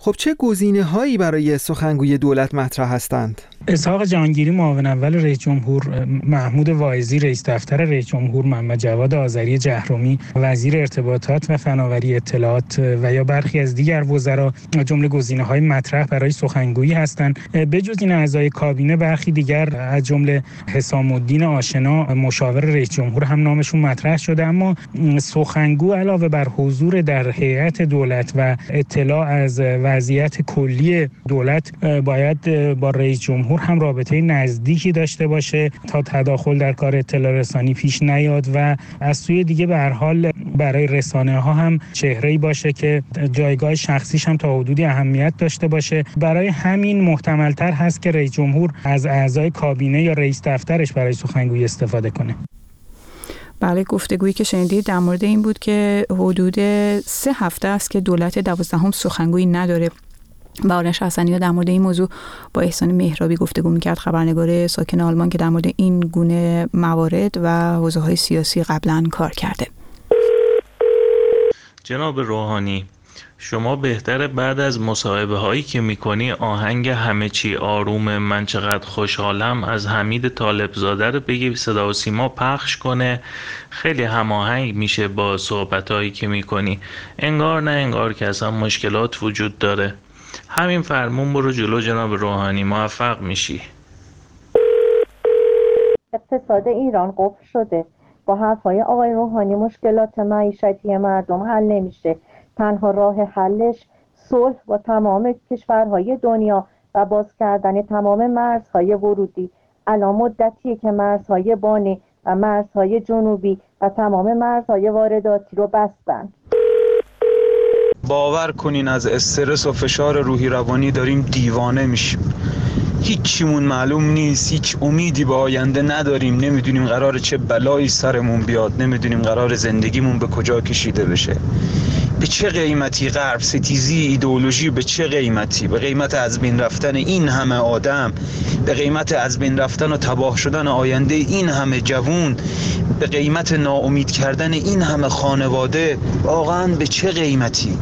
خب چه گزینه‌هایی برای سخنگوی دولت مطرح هستند؟ اسحاق جهانگیری معاون اول رئیس جمهور، محمود واعظی رئیس دفتر رئیس جمهور، محمد جواد آذری جهرومی وزیر ارتباطات و فناوری اطلاعات و یا برخی از دیگر وزرا جمله گزینه‌های مطرح برای سخنگویی هستند. بجز این اعضای کابینه برخی دیگر از جمله حسام الدین آشنا مشاور رئیس جمهور هم نامشون مطرح شده، اما سخنگو علاوه بر حضور در هیئت دولت و اطلاع از وضعیت کلی دولت باید با رئیس جمهور هم رابطه نزدیکی داشته باشه تا تداخل در کار اطلاع رسانی پیش نیاد و از سوی دیگه به هر حال برای رسانه ها هم چهره‌ای باشه که جایگاه شخصیش هم تا حدودی اهمیت داشته باشه. برای همین محتمل‌تر هست که رئیس جمهور از اعضای کابینه یا رئیس دفترش برای سخنگویی استفاده کنه. بله، گفتگویی که شنیدید در مورد این بود که حدود 3 هفته است که دولت 12 سخنگویی نداره. با آرش حسنی در مورد این موضوع با احسان مهرابی گفتگو میکرد، خبرنگار ساکن آلمان که در مورد این گونه موارد و حوزه‌های سیاسی قبلا کار کرده. جناب روحانی، شما بهتره بعد از مصاحبه هایی که میکنی آهنگ همه چی آرومه من چقدر خوشحالم از حمید طالبزاده رو بگی صدا و سیما پخش کنه. خیلی هماهنگ میشه با صحبت هایی که میکنی، انگار نه انگار که اصلا مشکلات وجود داره. همین فرمون برو جلو جناب روحانی، موفق میشی. اقتصاد ایران قفل شده. با حرفای آقای روحانی مشکلات معیشتی مردم حل نمیشه. تنها راه حلش صلح با تمام کشورهای دنیا و باز کردن تمام مرزهای ورودی. الان مدتیه که مرزهای بانی و مرزهای جنوبی و تمام مرزهای وارداتی رو بستن. باور کنین از استرس و فشار روحی روانی داریم دیوانه میشیم. هیچیمون معلوم نیست، هیچ امیدی به آینده نداریم، نمیدونیم قراره چه بلایی سرمون بیاد، نمیدونیم قراره زندگیمون به کجا کشیده بشه. به چه قیمتی؟ غرب ستیزی ایدئولوژی به چه قیمتی؟ به قیمت از بین رفتن این همه آدم، به قیمت از بین رفتن و تباه شدن آینده این همه جوون، به قیمت ناامید کردن این همه خانواده. واقعا به چه قیمتی؟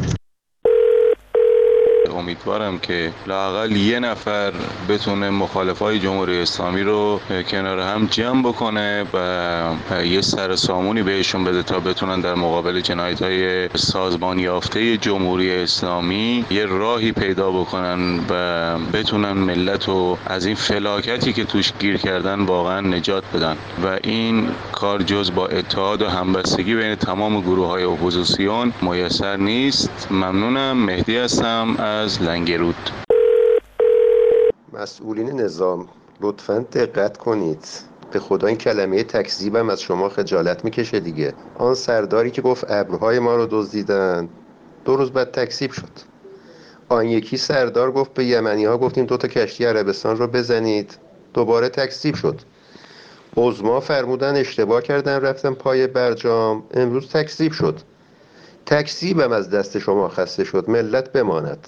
امیدوارم که لااقل یه نفر بتونه مخالفای جمهوری اسلامی رو کنار هم جمع بکنه و یه سر سامونی بهشون بده تا بتونن در مقابل جنایت‌های سازمان یافته جمهوری اسلامی یه راهی پیدا بکنن و بتونن ملت رو از این فلاکتی که توش گیر کردن واقعا نجات بدن و این کار جز با اتحاد و همبستگی بین تمام گروه‌های اپوزیسیون میسر نیست. ممنونم. مهدی هستم از لنگرود. مسئولین نظام لطفاً دقت کنید. به خدا این کلمه تکذیبم از شما خجالت میکشه دیگه. آن سرداری که گفت ابرهای ما رو دزدیدن 2 روز بعد تکذیب شد. آن یکی سردار گفت به یمنی‌ها گفتیم 2 تا کشتی عربستان رو بزنید، دوباره تکذیب شد. عظما فرمودن اشتباه کردن رفتن پای برجام، امروز تکذیب شد. تکذیبم از دست شما خسته شد، ملت بماند.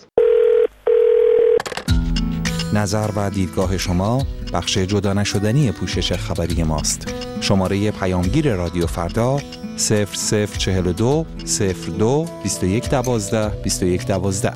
نظر و دیدگاه شما بخش جدا نشدنی پوشش خبری ماست. شماره پیامگیر رادیو فردا 0042 02 2112 2112.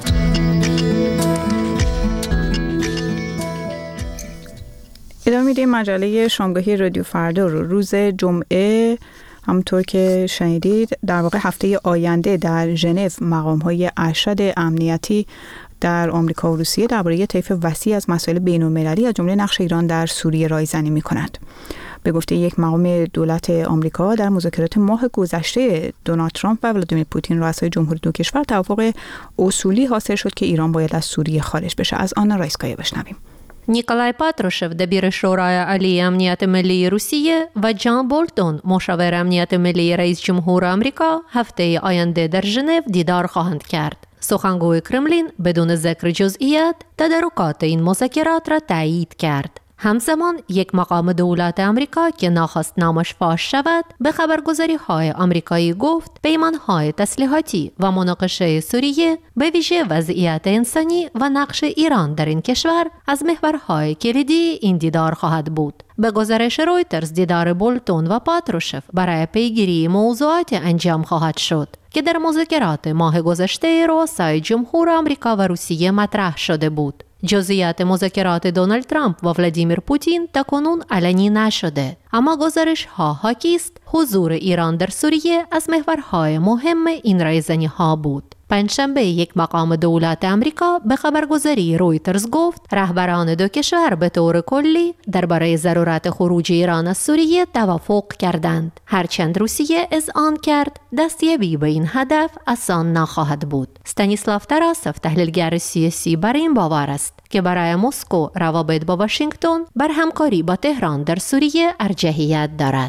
ادامه میدیم مجله شامگاهی رادیو فردا رو. روز جمعه همونطور که شنیدید در واقع هفته آینده در ژنو مقام‌های ارشد امنیتی در آمریکا و روسیه درباره طیف وسیع از مسائل بین‌المللی از جمله نقش ایران در سوریه رایزنی می‌کنند. به گفته یک مقام دولت آمریکا در مذاکرات ماه گذشته دونالد ترامپ و ولادیمیر پوتین رؤسای جمهوری دو کشور توافق اصولی حاصل شد که ایران باید از سوریه خارج بشه. از آنا رایسکایا بشنویم. نیکولای پاتروشف دبیر شورای عالی امنیت ملی روسیه و جان بولتون مشاور امنیت ملی رئیس جمهور آمریکا هفته آینده در ژنو دیدار خواهند کرد. سخنگوی کرملین بدون ذکر جزئیات تدارکات این مذاکرات را تایید کرد. همزمان یک مقام دولت آمریکا که ناخواست نامش فاش شود به خبرگزاری‌های آمریکایی گفت پیمان‌های تسلیحاتی و مناقشه سوریه به ویژه وضعیت انسانی و نقش ایران در این کشور از محورهای کلیدی این دیدار خواهد بود. به گزارش رویترز دیدار بولتون و پاتروشف برای پیگیری موضوعات انجام خواهد شد که در مذاکرات ماه گذشته رؤسای جمهور آمریکا و روسیه مطرح شده بود. جزئیات مذاکرات دونالد ترامپ و ولادیمیر پوتین تاکنون علنی نشده، اما گزارش‌ها حاکی است حضور ایران در سوریه از محورهای مهم این رایزنی‌ها بود. پنجشنبه یک مقام دولت آمریکا به خبرگزاری رویترز گفت رهبران دو کشور به طور کلی درباره ضرورت خروج ایران از سوریه توافق کردند، هرچند روسیه اذعان کرد دستیابی به این هدف آسان نخواهد بود. استانیسلاو تاراسوف تحلیلگر سیاسی بر این باور است که برای مسکو روابط با واشنگتن بر همکاری با تهران در سوریه ارجحیت دارد.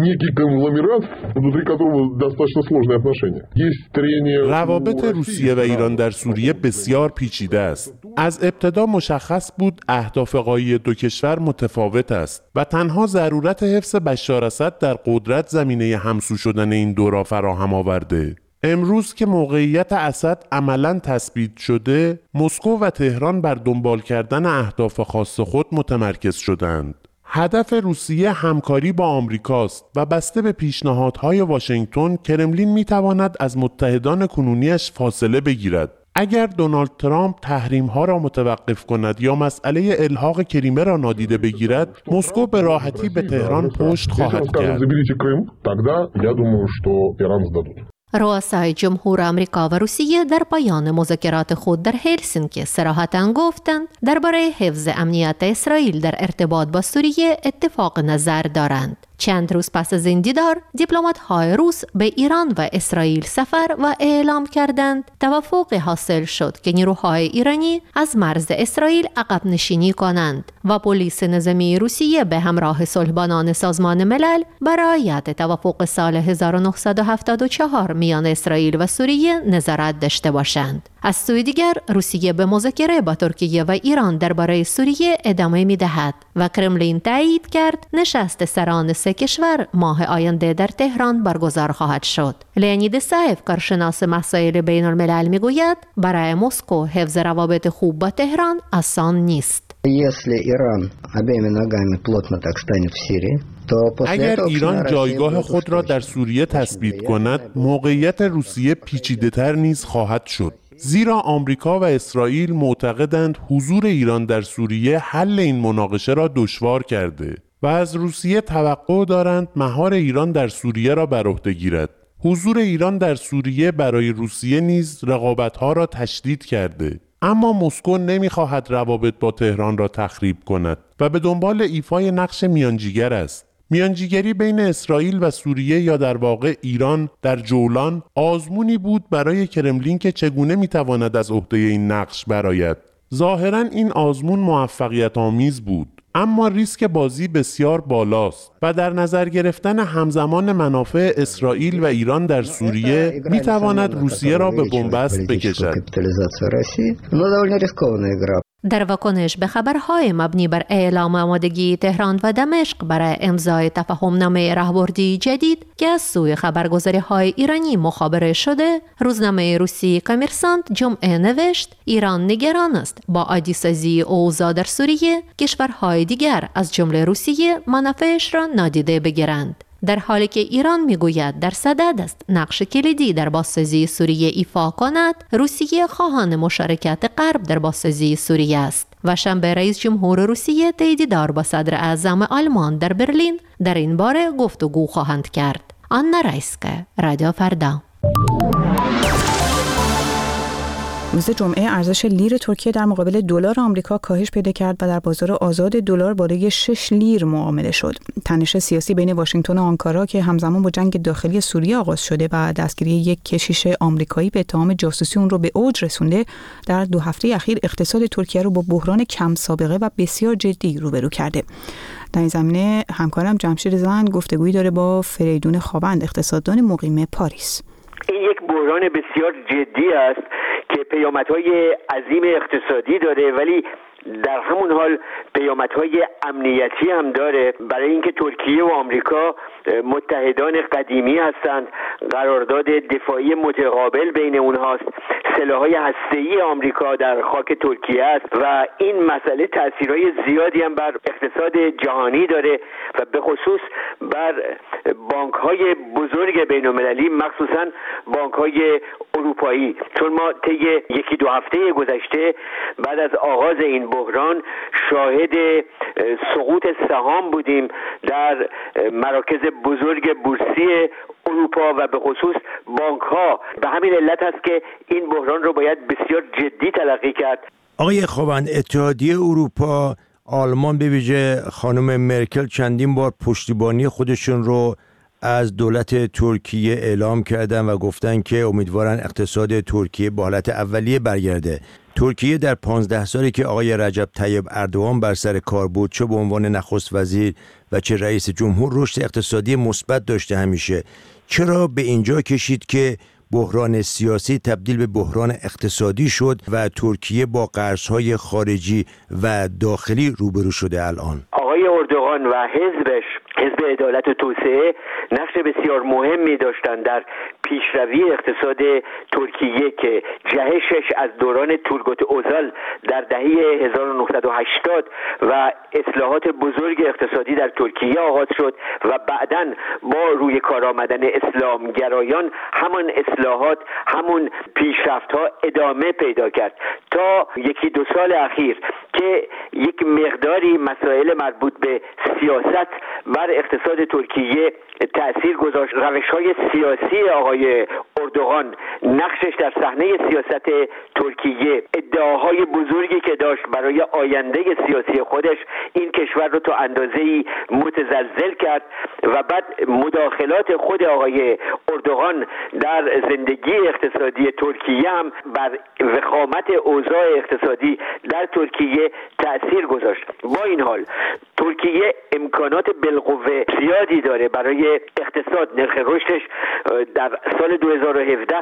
روابط روسیه و ایران در سوریه بسیار پیچیده است. از ابتدا مشخص بود اهداف غایی دو کشور متفاوت است و تنها ضرورت حفظ بشار اسد در قدرت زمینه همسو شدن این دو را فراهم آورده. امروز که موقعیت اسد عملاً تثبیت شده، مسکو و تهران بر دنبال کردن اهداف خاص خود متمرکز شدند. هدف روسیه همکاری با آمریکاست و بسته به پیشنهادهای واشنگتن، کرملین میتواند از متحدان کنونیش فاصله بگیرد. اگر دونالد ترامپ تحریم‌ها را متوقف کند یا مسئله الحاق کریمه را نادیده بگیرد، مسکو به راحتی به تهران پشت خواهد کرد. رؤسای جمهور آمریکا و روسیه در پایان مذاکرات خود در هلسینکی صراحتاً گفتند درباره حفظ امنیت اسرائیل در ارتباط با سوریه اتفاق نظر دارند. چند روز پس از این دیدار، دیپلمات‌های روس به ایران و اسرائیل سفر و اعلام کردند توافق حاصل شد که نیروهای ایرانی از مرز اسرائیل عقب نشینی کنند و پلیس نظامی روسیه به همراه صلحبانان سازمان ملل بر رعایت توافق سال 1974 میان اسرائیل و سوریه نظارت داشته باشند. از سوی دیگر روسیه به مذاکره با ترکیه و ایران درباره سوریه ادامه می‌دهد و کرملین تایید کرد نشست سران سه کشور ماه آینده در تهران برگزار خواهد شد. لئونید سایف، کارشناس مسائل بین الملل، میگوید برای مسکو حفظ روابط خوب با تهران آسان نیست. اگر ایران جایگاه خود را در سوریه تثبیت کند، موقعیت روسیه پیچیده‌تر نیز خواهد شد. زیرا آمریکا و اسرائیل معتقدند حضور ایران در سوریه حل این مناقشه را دشوار کرده و از روسیه توقع دارند مهار ایران در سوریه را بر عهده گیرد. حضور ایران در سوریه برای روسیه نیز رقابت‌ها را تشدید کرده. اما مسکو نمی‌خواهد روابط با تهران را تخریب کند و به دنبال ایفای نقش میانجیگر است. میانجیگری بین اسرائیل و سوریه یا در واقع ایران در جولان آزمونی بود برای کرملین که چگونه میتواند از عهده این نقش برآید. ظاهراً این آزمون موفقیت آمیز بود، اما ریسک بازی بسیار بالاست و در نظر گرفتن همزمان منافع اسرائیل و ایران در سوریه میتواند روسیه را به بنبست بکشد. در واکنش به خبرهای مبنی بر اعلام آمادگی تهران و دمشق برای امضای تفاهمنامه راهبردی جدید که از سوی خبرگزاری‌های ایرانی مخابره شده، روزنامه روسی کامرسانت جمعه نوشت ایران نگران است با عادی‌سازی اوضاع در سوریه کشورهای دیگر از جمله روسیه منافعش را نادیده بگیرند. در حالی که ایران میگوید در صدد است نقش کلیدی در بازسازی سوریه ایفا کند، روسیه خواهان مشارکت غرب در بازسازی سوریه است و شنبه رئیس جمهور روسیه دیدار با صدر اعظم آلمان در برلین در این باره گفتگو خواهند کرد. آنا رایسکه، رادیو فردا. روز جمعه ارزش لیر ترکیه در مقابل دلار آمریکا کاهش پیدا کرد و در بازار آزاد دلار بالای 6 لیر معامله شد. تنش سیاسی بین واشنگتن و آنکارا که همزمان با جنگ داخلی سوریه آغاز شده و دستگیری یک کشیش آمریکایی به اتهام جاسوسی اون رو به اوج رسونده، در 2 هفته اخیر اقتصاد ترکیه رو با بحران کم سابقه و بسیار جدی روبرو کرده. در این زمینه همکارم جمشید زند گفتگویی داره با فریدون خوابند، اقتصاددان مقیم پاریس. این یک بحران بسیار جدی است که پیامدهای عظیم اقتصادی داره، ولی در همون حال پیامدهای امنیتی هم داره، برای اینکه ترکیه و آمریکا متحدان قدیمی هستند، قرارداد دفاعی متقابل بین اونهاست، سلاح‌های هسته‌ای آمریکا در خاک ترکیه است و این مسئله تأثیرهای زیادی هم بر اقتصاد جهانی داره و به خصوص بر بانک‌های بزرگ بین‌المللی، مخصوصاً بانک‌های اروپایی. چون ما طی یکی دو هفته گذشته بعد از آغاز این بحران شاهد سقوط سهام بودیم در مراکز بزرگ بورسی اروپا و به خصوص بانک‌ها. به همین علت است که این بحران رو باید بسیار جدی تلقی کرد. آقای خواوند، اتحادیه اروپا، آلمان به ویژه خانم مرکل چندین بار پشتیبانی خودشون رو از دولت ترکیه اعلام کردن و گفتن که امیدوارن اقتصاد ترکیه به حالت اولیه برگرده. ترکیه در 15 سالی که آقای رجب طیب اردوغان بر سر کار بود، چه به عنوان نخست وزیر و چه رئیس جمهور، رشد اقتصادی مثبت داشته همیشه. چرا به اینجا کشید که بحران سیاسی تبدیل به بحران اقتصادی شد و ترکیه با قرض‌های خارجی و داخلی روبرو شده الان؟ آقای اردوغان و حزبش، حزب عدالت و توسعه، نقش بسیار مهمی داشتند در پیشروی اقتصاد ترکیه که جهشش از دوران تورگوت اوزال در دهه 1980 و اصلاحات بزرگ اقتصادی در ترکیه آغاز شد و بعداً با روی کار آمدن اسلامگرایان همان اصلاحات، همون پیشرفت‌ها ادامه پیدا کرد تا یکی دو سال اخیر که یک مقداری مسائل مربوط به سیاست بر اقتصاد ترکیه تأثیر گذاشت. روش‌های سیاسی آقای اردوغان، نقشش در صحنه سیاست ترکیه، ادعاهای بزرگی که داشت برای آینده سیاسی خودش، این کشور رو تا اندازه‌ای متزلزل کرد و بعد مداخلات خود آقای اردوغان در زندگی اقتصادی ترکیه هم بر وخامت اوضاع اقتصادی در ترکیه تأثیر گذاشت. با این حال ترکیه امکانات بالقوه زیادی داره برای اقتصاد. نرخ رشدش در سال 2017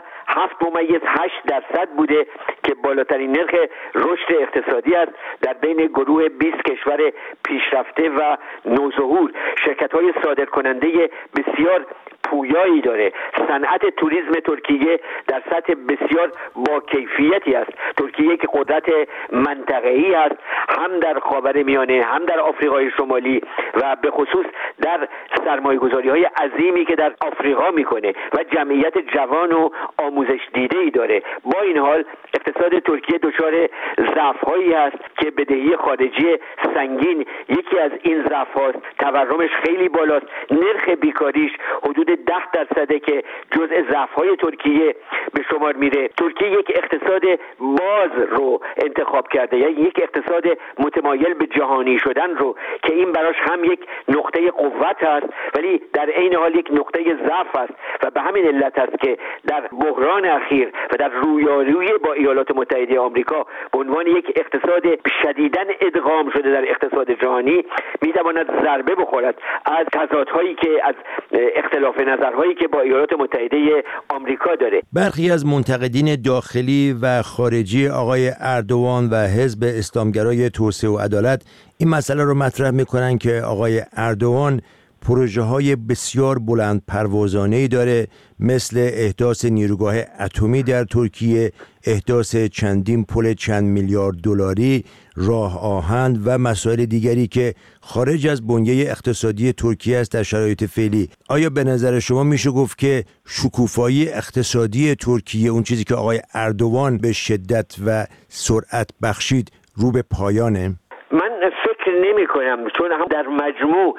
7.8% بوده که بالاترین نرخ رشد اقتصادی است در بین گروه 20 کشور پیشرفته و نوظهور. شرکت‌های صادرکننده بسیار پویایی داره. صنعت توریسم ترکیه در سطح بسیار با کیفیتی است. ترکیه که قدرت منطقه‌ای است، هم در خاورمیانه هم در آفریقای شمالی و به خصوص در سرمایه‌گذاری‌های عظیمی که در آفریقا میکنه و جمعیت جوان و آموزش دیده‌ای داره. با این حال اقتصاد ترکیه دچار ضعف‌هایی است که بدهی خارجی سنگین یکی از این ضعف‌هاست. تورمش خیلی بالاست. نرخ بیکاریش حدود 10% که جزء ضعف‌های ترکیه به شمار میره. ترکیه یک اقتصاد باز رو انتخاب کرده، یعنی یک اقتصاد متمایل به جهانی شدن رو که این براش هم یک نقطه قوت است ولی در عین حال یک نقطه ضعف است و به همین علت است که در بحران اخیر و در رویارویی با ایالات متحده آمریکا به عنوان یک اقتصاد شدیداً ادغام شده در اقتصاد جهانی میتواند ضربه بخورد از تضادهایی که از اختلاف نظرهایی که با ایالات متحده آمریکا داره. برخی از منتقدین داخلی و خارجی آقای اردوغان و حزب اسلامگرای توسعه و عدالت این مسئله رو مطرح میکنن که آقای اردوغان پروژه‌های بسیار بلند پروازانه‌ای داره، مثل احداث نیروگاه اتمی در ترکیه، احداث چندین پل چند میلیارد دلاری، راه آهن و مسائل دیگری که خارج از بنیه اقتصادی ترکیه است در شرایط فعلی. آیا به نظر شما میشه گفت که شکوفایی اقتصادی ترکیه، اون چیزی که آقای اردوغان به شدت و سرعت بخشید، رو به پایانه؟ من فکر نمی کنم، چون هم در مجموع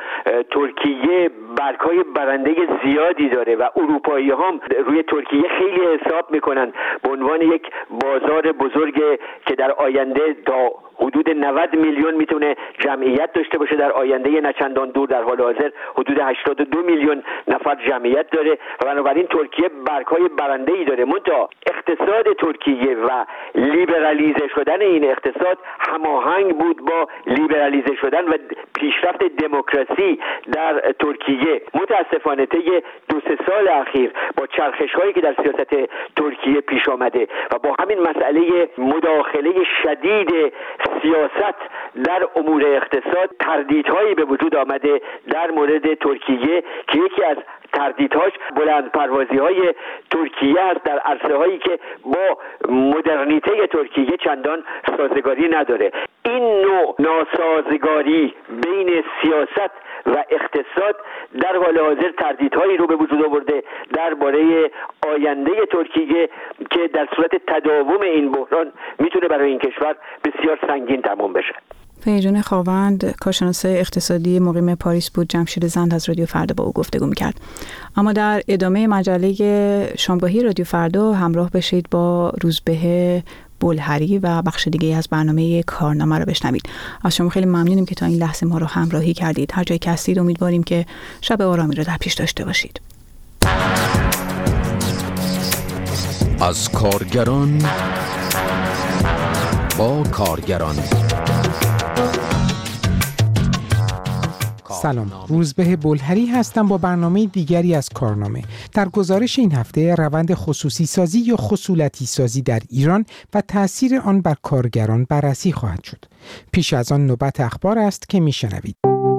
ترکیه برگ‌های برنده زیادی داره و اروپایی هم روی ترکیه خیلی حساب میکنن به عنوان یک بازار بزرگ که در آینده تا حدود 90 میلیون میتونه جمعیت داشته باشه. در آینده نچندان دور در حال حاضر حدود 82 میلیون نفر جمعیت داره و بنابراین ترکیه برگ‌های برنده‌ای داره. منتها اقتصاد ترکیه و لیبرالیزه شدن این اقتصاد هماهنگ بود با لیبرالیزه شدن و پیشرفت دموکراسی در ترکیه. متاسفانه طی 2-3 سال اخیر با چرخش‌هایی که در سیاست ترکیه پیش آمده و با همین مسئله مداخله شدید سیاست در امور اقتصاد تردیدهایی به وجود آمده در مورد ترکیه که یکی از تردیدهاش بلند پروازی های ترکیه است در عرصه هایی که با مدرنیته ترکیه چندان سازگاری نداره. این نوع ناسازگاری بین سیاست و اقتصاد در حال حاضر تردیدهایی رو به وجود آورده درباره آینده ترکیه که در صورت تداوم این بحران میتونه برای این کشور بسیار سنگین تمام بشه. فریدون خاوند، کارشناس اقتصادی مقیم پاریس بود، جمشید زند از رادیو فردا با او گفتگو می‌کرد. اما در ادامه مجله شامگاهی رادیو فردا همراه بشید با روزبه بلهری و بخش دیگه از برنامه کارنامه رو بشنوید. از شما خیلی ممنونیم که تا این لحظه ما رو همراهی کردید. هر جای که هستید امیدواریم که شب آرامی رو در پیش داشته باشید. از کارگران با کارگران. سلام، روزبه بلهری هستم با برنامه دیگری از کارنامه. در گزارش این هفته روند خصوصی سازی یا خصولتی سازی در ایران و تأثیر آن بر کارگران بررسی خواهد شد. پیش از آن نوبت اخبار است که میشنوید.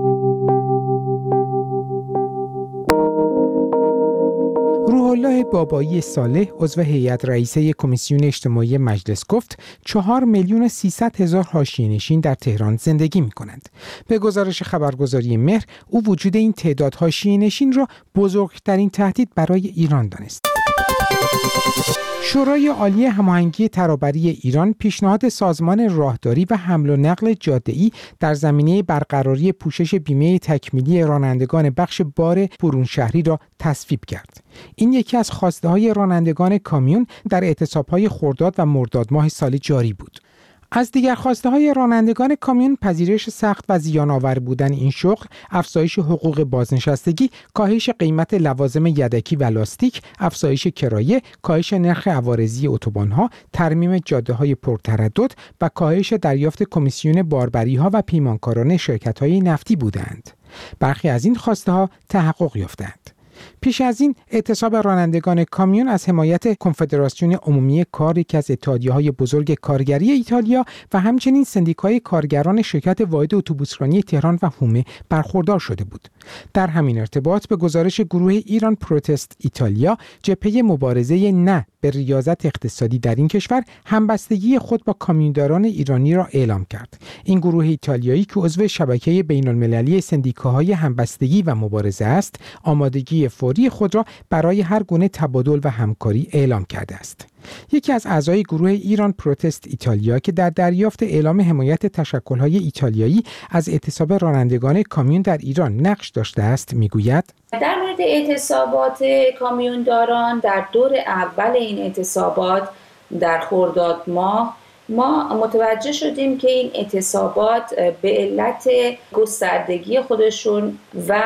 روح الله بابایی صالح عضو هیئت رئیسه کمیسیون اجتماعی مجلس گفت 4,300,000 حاشیه‌نشین در تهران زندگی می‌کنند. به گزارش خبرگزاری مهر او وجود این تعداد حاشیه‌نشین را بزرگترین تهدید برای ایران دانست. شورای عالی هماهنگی ترابری ایران پیشنهاد سازمان راهداری و حمل و نقل جاده‌ای در زمینه برقراری پوشش بیمه تکمیلی رانندگان بخش بار برون شهری را تصویب کرد. این یکی از خواسته‌های رانندگان کامیون در اعتصاب‌های خرداد و مرداد ماه سال جاری بود. از دیگر خواسته‌های رانندگان کامیون پذیرش سخت و زیان‌آور بودن این شغل، افزایش حقوق بازنشستگی، کاهش قیمت لوازم یدکی و لاستیک، افزایش کرایه، کاهش نرخ عوارضی اتوبان‌ها، ترمیم جاده‌های پرتردد و کاهش دریافت کمیسیون باربری‌ها و پیمانکاران شرکت‌های نفتی بودند. برخی از این خواسته‌ها تحقق یافتند. پیش از این اعتصاب رانندگان کامیون از حمایت کنفدراسیون عمومی کار، یکی از اتحادیه‌های بزرگ کارگری ایتالیا و همچنین سندیکای کارگران شرکت واحد اتوبوسرانی تهران و هومه برخوردار شده بود. در همین ارتباط به گزارش گروه ایران پروتست ایتالیا، جبهه مبارزه نه به ریاضت اقتصادی در این کشور همبستگی خود با کامیونداران ایرانی را اعلام کرد. این گروه ایتالیایی که عضو شبکه بین‌المللی سندیکاهای همبستگی و مبارزه است، آمادگی فوری خود را برای هر گونه تبادل و همکاری اعلام کرده است. یکی از اعضای گروه ایران پروتست ایتالیا که در دریافت اعلام حمایت تشکل‌های ایتالیایی از اعتصاب رانندگان کامیون در ایران نقش داشته است میگوید: در مورد اعتصابات کامیونداران در دور اول این اعتصابات در خرداد ماه ما متوجه شدیم که این اعتصابات به علت گستردگی خودشون و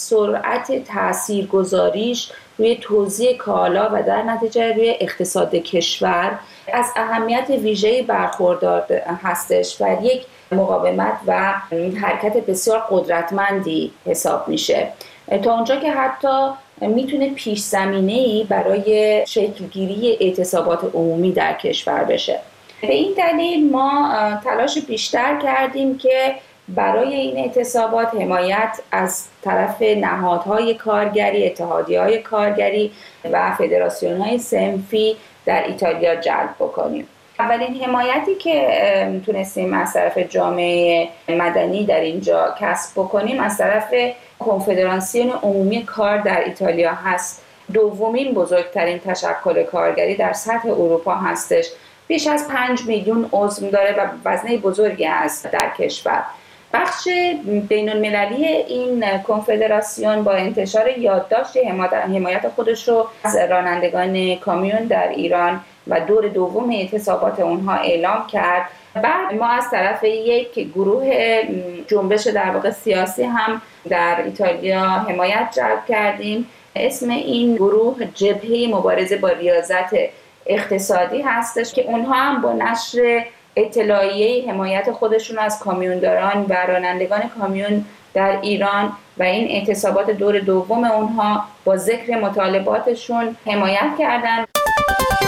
سرعت تاثیرگذاریش روی توزیع کالا و در نتیجه روی اقتصاد کشور از اهمیت ویژه‌ای برخوردار هستش و یک مقاومت و حرکت بسیار قدرتمندی حساب میشه، تا اونجا که حتی میتونه پیش زمینه‌ای برای شکلگیری اعتصابات عمومی در کشور بشه. به این دلیل ما تلاش بیشتر کردیم که برای این اعتصابات حمایت از طرف نهادهای کارگری، اتحادیه‌های کارگری و فدراسیون‌های صنفی در ایتالیا جلب بکنیم. اولین حمایتی که تونستیم از طرف جامعه مدنی در اینجا کسب بکنیم از طرف کنفدراسیون عمومی کار در ایتالیا هست. دومین بزرگترین تشکل کارگری در سطح اروپا هستش. بیش از 5 میلیون عضو داره و وزنه بزرگی است در کشور. بخش بین‌المللی این کنفدراسیون با انتشار یادداشت حمایت خودش رو از رانندگان کامیون در ایران و دور دوم اعتصابات اونها اعلام کرد. بعد ما از طرف یک گروه جنبش در واقع سیاسی هم در ایتالیا حمایت جلب کردیم. اسم این گروه جبهه مبارزه با ریاضت اقتصادی هستش که اونها هم با نشر اطلاعیه حمایت خودشون از کامیونداران و رانندگان کامیون در ایران و این اعتصابات دور دوم اونها با ذکر مطالباتشون حمایت کردند.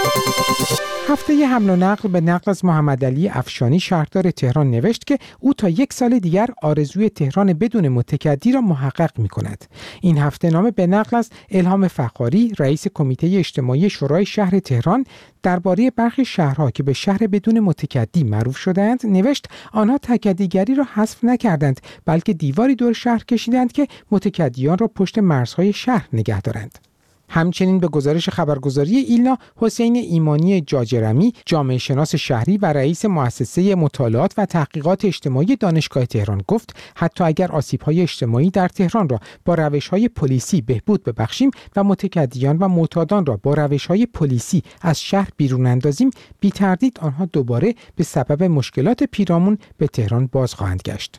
هفته حمل و نقل به نقل از محمد علی افشانی شهردار تهران نوشت که او تا 1 سال دیگر آرزوی تهران بدون متکدی را محقق می‌کند. این هفته نامه به نقل از الهام فخاری رئیس کمیته اجتماعی شورای شهر تهران درباره برخی شهرها که به شهر بدون متکدی معروف شدند نوشت آنها تکدیگری را حذف نکردند بلکه دیواری دور شهر کشیدند که متکدیان را پشت مرزهای شهر نگه دارند. همچنین به گزارش خبرگزاری ایلنا حسین ایمانی جاجرمی جامعه شناس شهری و رئیس مؤسسه مطالعات و تحقیقات اجتماعی دانشگاه تهران گفت حتی اگر آسیب‌های اجتماعی در تهران را با روش‌های پلیسی بهبود ببخشیم و متکدیان و معتادان را با روش‌های پلیسی از شهر بیرون اندازیم بی تردید آنها دوباره به سبب مشکلات پیرامون به تهران باز خواهند گشت.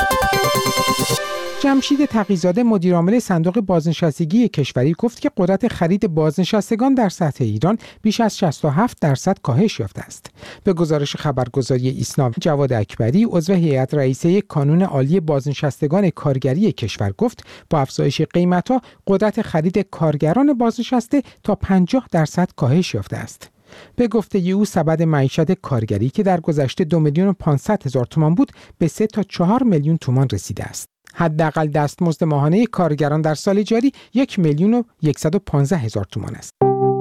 جمشید تقی‌زاده مدیرعامل صندوق بازنشستگی کشوری گفت که قدرت خرید بازنشستگان در سطح ایران بیش از 67% کاهش یافته است. به گزارش خبرگزاری ایسنا جواد اکبری عضو هیئت رئیسه کانون عالی بازنشستگان کارگری کشور گفت با افزایش قیمت‌ها قدرت خرید کارگران بازنشسته تا 50% کاهش یافته است. به گفته او سبد معیشت کارگری که در گذشته 2,500,000 تومان بود به 3 تا 4 میلیون تومان رسیده است. حداقل دستمزد ماهانه کارگران در سال جاری 1,115,000 تومان است.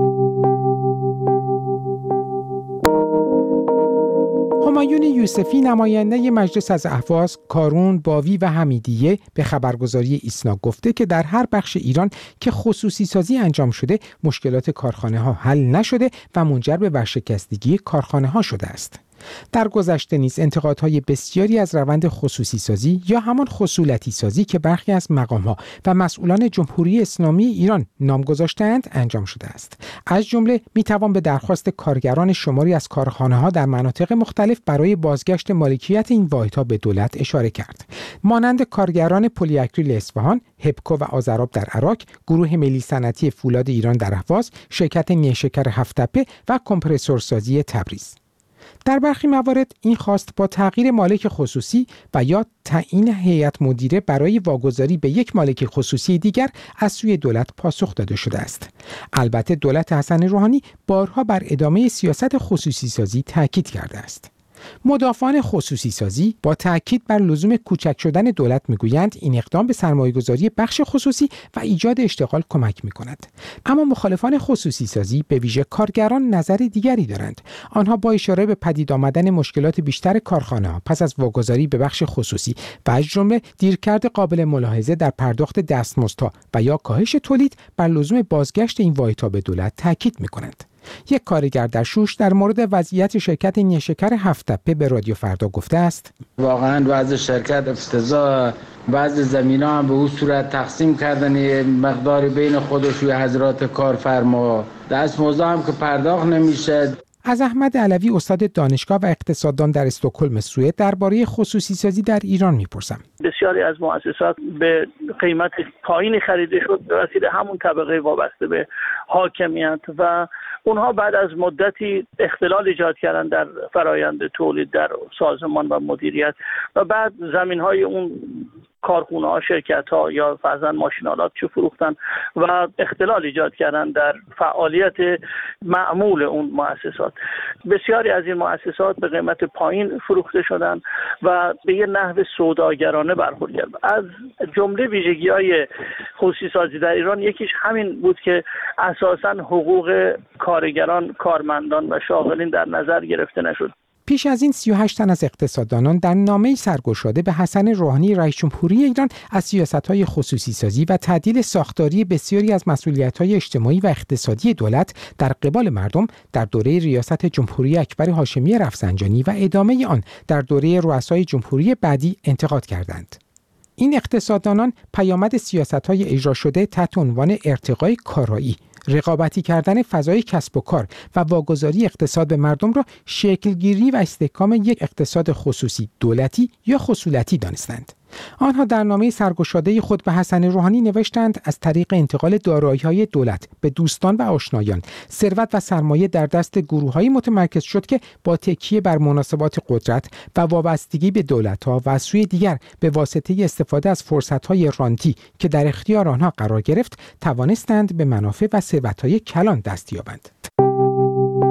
همایون یوسفی نماینده مجلس از اهواز، کارون، باوی و حمیدیه به خبرگزاری ایسنا گفته که در هر بخش ایران که خصوصی سازی انجام شده مشکلات کارخانه ها حل نشده و منجر به ورشکستگی کارخانه ها شده است. در گذشته نیز انتقادهای بسیاری از روند خصوصی سازی یا همان خصولتی سازی که برخی از مقامها و مسئولان جمهوری اسلامی ایران نام گذاشتند انجام شده است. از جمله میتوان به درخواست کارگران شماری از کارخانه‌ها در مناطق مختلف برای بازگشت مالکیت این واحدها به دولت اشاره کرد. مانند کارگران پلی اکریل اصفهان، هپکو و آذراب در عراق، گروه ملی صنعتی فولاد ایران در اهواز، شرکت نیشکر هفت‌تپه و کمپرسورسازی تبریز. در برخی موارد این خواست با تغییر مالک خصوصی و یا تعیین هیئت مدیره برای واگذاری به یک مالک خصوصی دیگر از سوی دولت پاسخ داده شده است. البته دولت حسن روحانی بارها بر ادامه سیاست خصوصی سازی تاکید کرده است. مدافعان خصوصی سازی با تاکید بر لزوم کوچک شدن دولت میگویند این اقدام به سرمایه‌گذاری بخش خصوصی و ایجاد اشتغال کمک میکند. اما مخالفان خصوصی سازی به ویژه کارگران نظر دیگری دارند. آنها با اشاره به پدید آمدن مشکلات بیشتر کارخانه‌ها پس از واگذاری به بخش خصوصی و از جمله دیرکرد قابل ملاحظه در پرداخت دستمزدها و یا کاهش تولید بر لزوم بازگشت این واحدها به دولت تاکید میکنند. یک کارگر در شوش در مورد وضعیت شرکت نیشکر هفت‌تپه به رادیو فردا گفته است: واقعا وضع شرکت افتضاح، بعضی زمینا هم به اون صورت تقسیم کردن مقداری بین خودش و حضرات کارفرما، دستمزد هم که پرداخت نمیشه. از احمد علوی استاد دانشگاه و اقتصاددان در استکهلم سوئد درباره خصوصی سازی در ایران میپرسم. بسیاری از مؤسسات به قیمت پایینی خریده شد رسیده همون طبقه وابسته به حاکمیت و اونها بعد از مدتی اختلال ایجاد کردن در فرایند تولید در سازمان و مدیریت و بعد زمین‌های اون کارخونه‌ها، شرکت‌ها یا فرضاً ماشین‌آلات چه فروختن و اختلال ایجاد کردن در فعالیت معمول اون مؤسسات. بسیاری از این مؤسسات به قیمت پایین فروخته شدن و به یه نحو سوداگرانه برخورد کردن. از جمله ویژگی‌های خصوصی سازی در ایران یکیش همین بود که اساساً حقوق کارگران، کارمندان و شاغلین در نظر گرفته نشد. پیش از این 38 تن از اقتصاددانان در نامه‌ای سرگشاده به حسن روحانی رئیس جمهوری ایران از سیاست‌های خصوصی سازی و تعدیل ساختاری بسیاری از مسئولیت‌های اجتماعی و اقتصادی دولت در قبال مردم در دوره ریاست جمهوری اکبر هاشمی رفسنجانی و ادامه آن در دوره رؤسای جمهوری بعدی انتقاد کردند. این اقتصاددانان پیامد سیاست‌های اجرا شده تحت عنوان ارتقای کارایی، رقابتی کردن فضای کسب و کار و واگذاری اقتصاد به مردم را شکلگیری و استحکام یک اقتصاد خصوصی دولتی یا خصولتی دانستند. آنها در نامه سرگشاده خود به حسن روحانی نوشتند از طریق انتقال دارایی‌های دولت به دوستان و آشنایان، ثروت و سرمایه در دست گروه‌های متمرکز شد که با تکیه بر مناسبات قدرت و وابستگی به دولت‌ها و از سوی دیگر به واسطه استفاده از فرصت‌های رانتی که در اختیار آنها قرار گرفت، توانستند به منافع و ثروت‌های کلان دست یابند.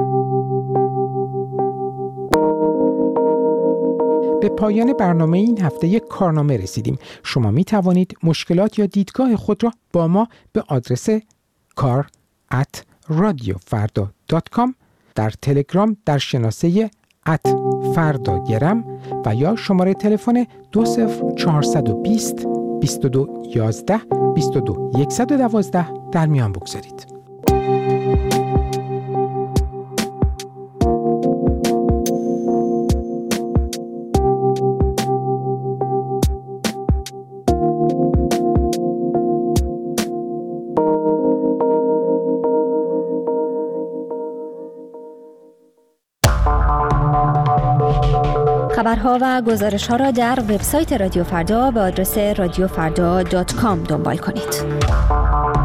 به پایان برنامه این هفته کارنامه رسیدیم. شما می توانید مشکلات یا دیدگاه خود را با ما به آدرس kar@radiofarda.com، در تلگرام در شناسه @فرداگرم و یا شماره تلفن 20420 2211 22112 در میان بگذارید. خبرها و گزارش‌ها را در وبسایت رادیو فردا به آدرس radiofarda.com دنبال کنید.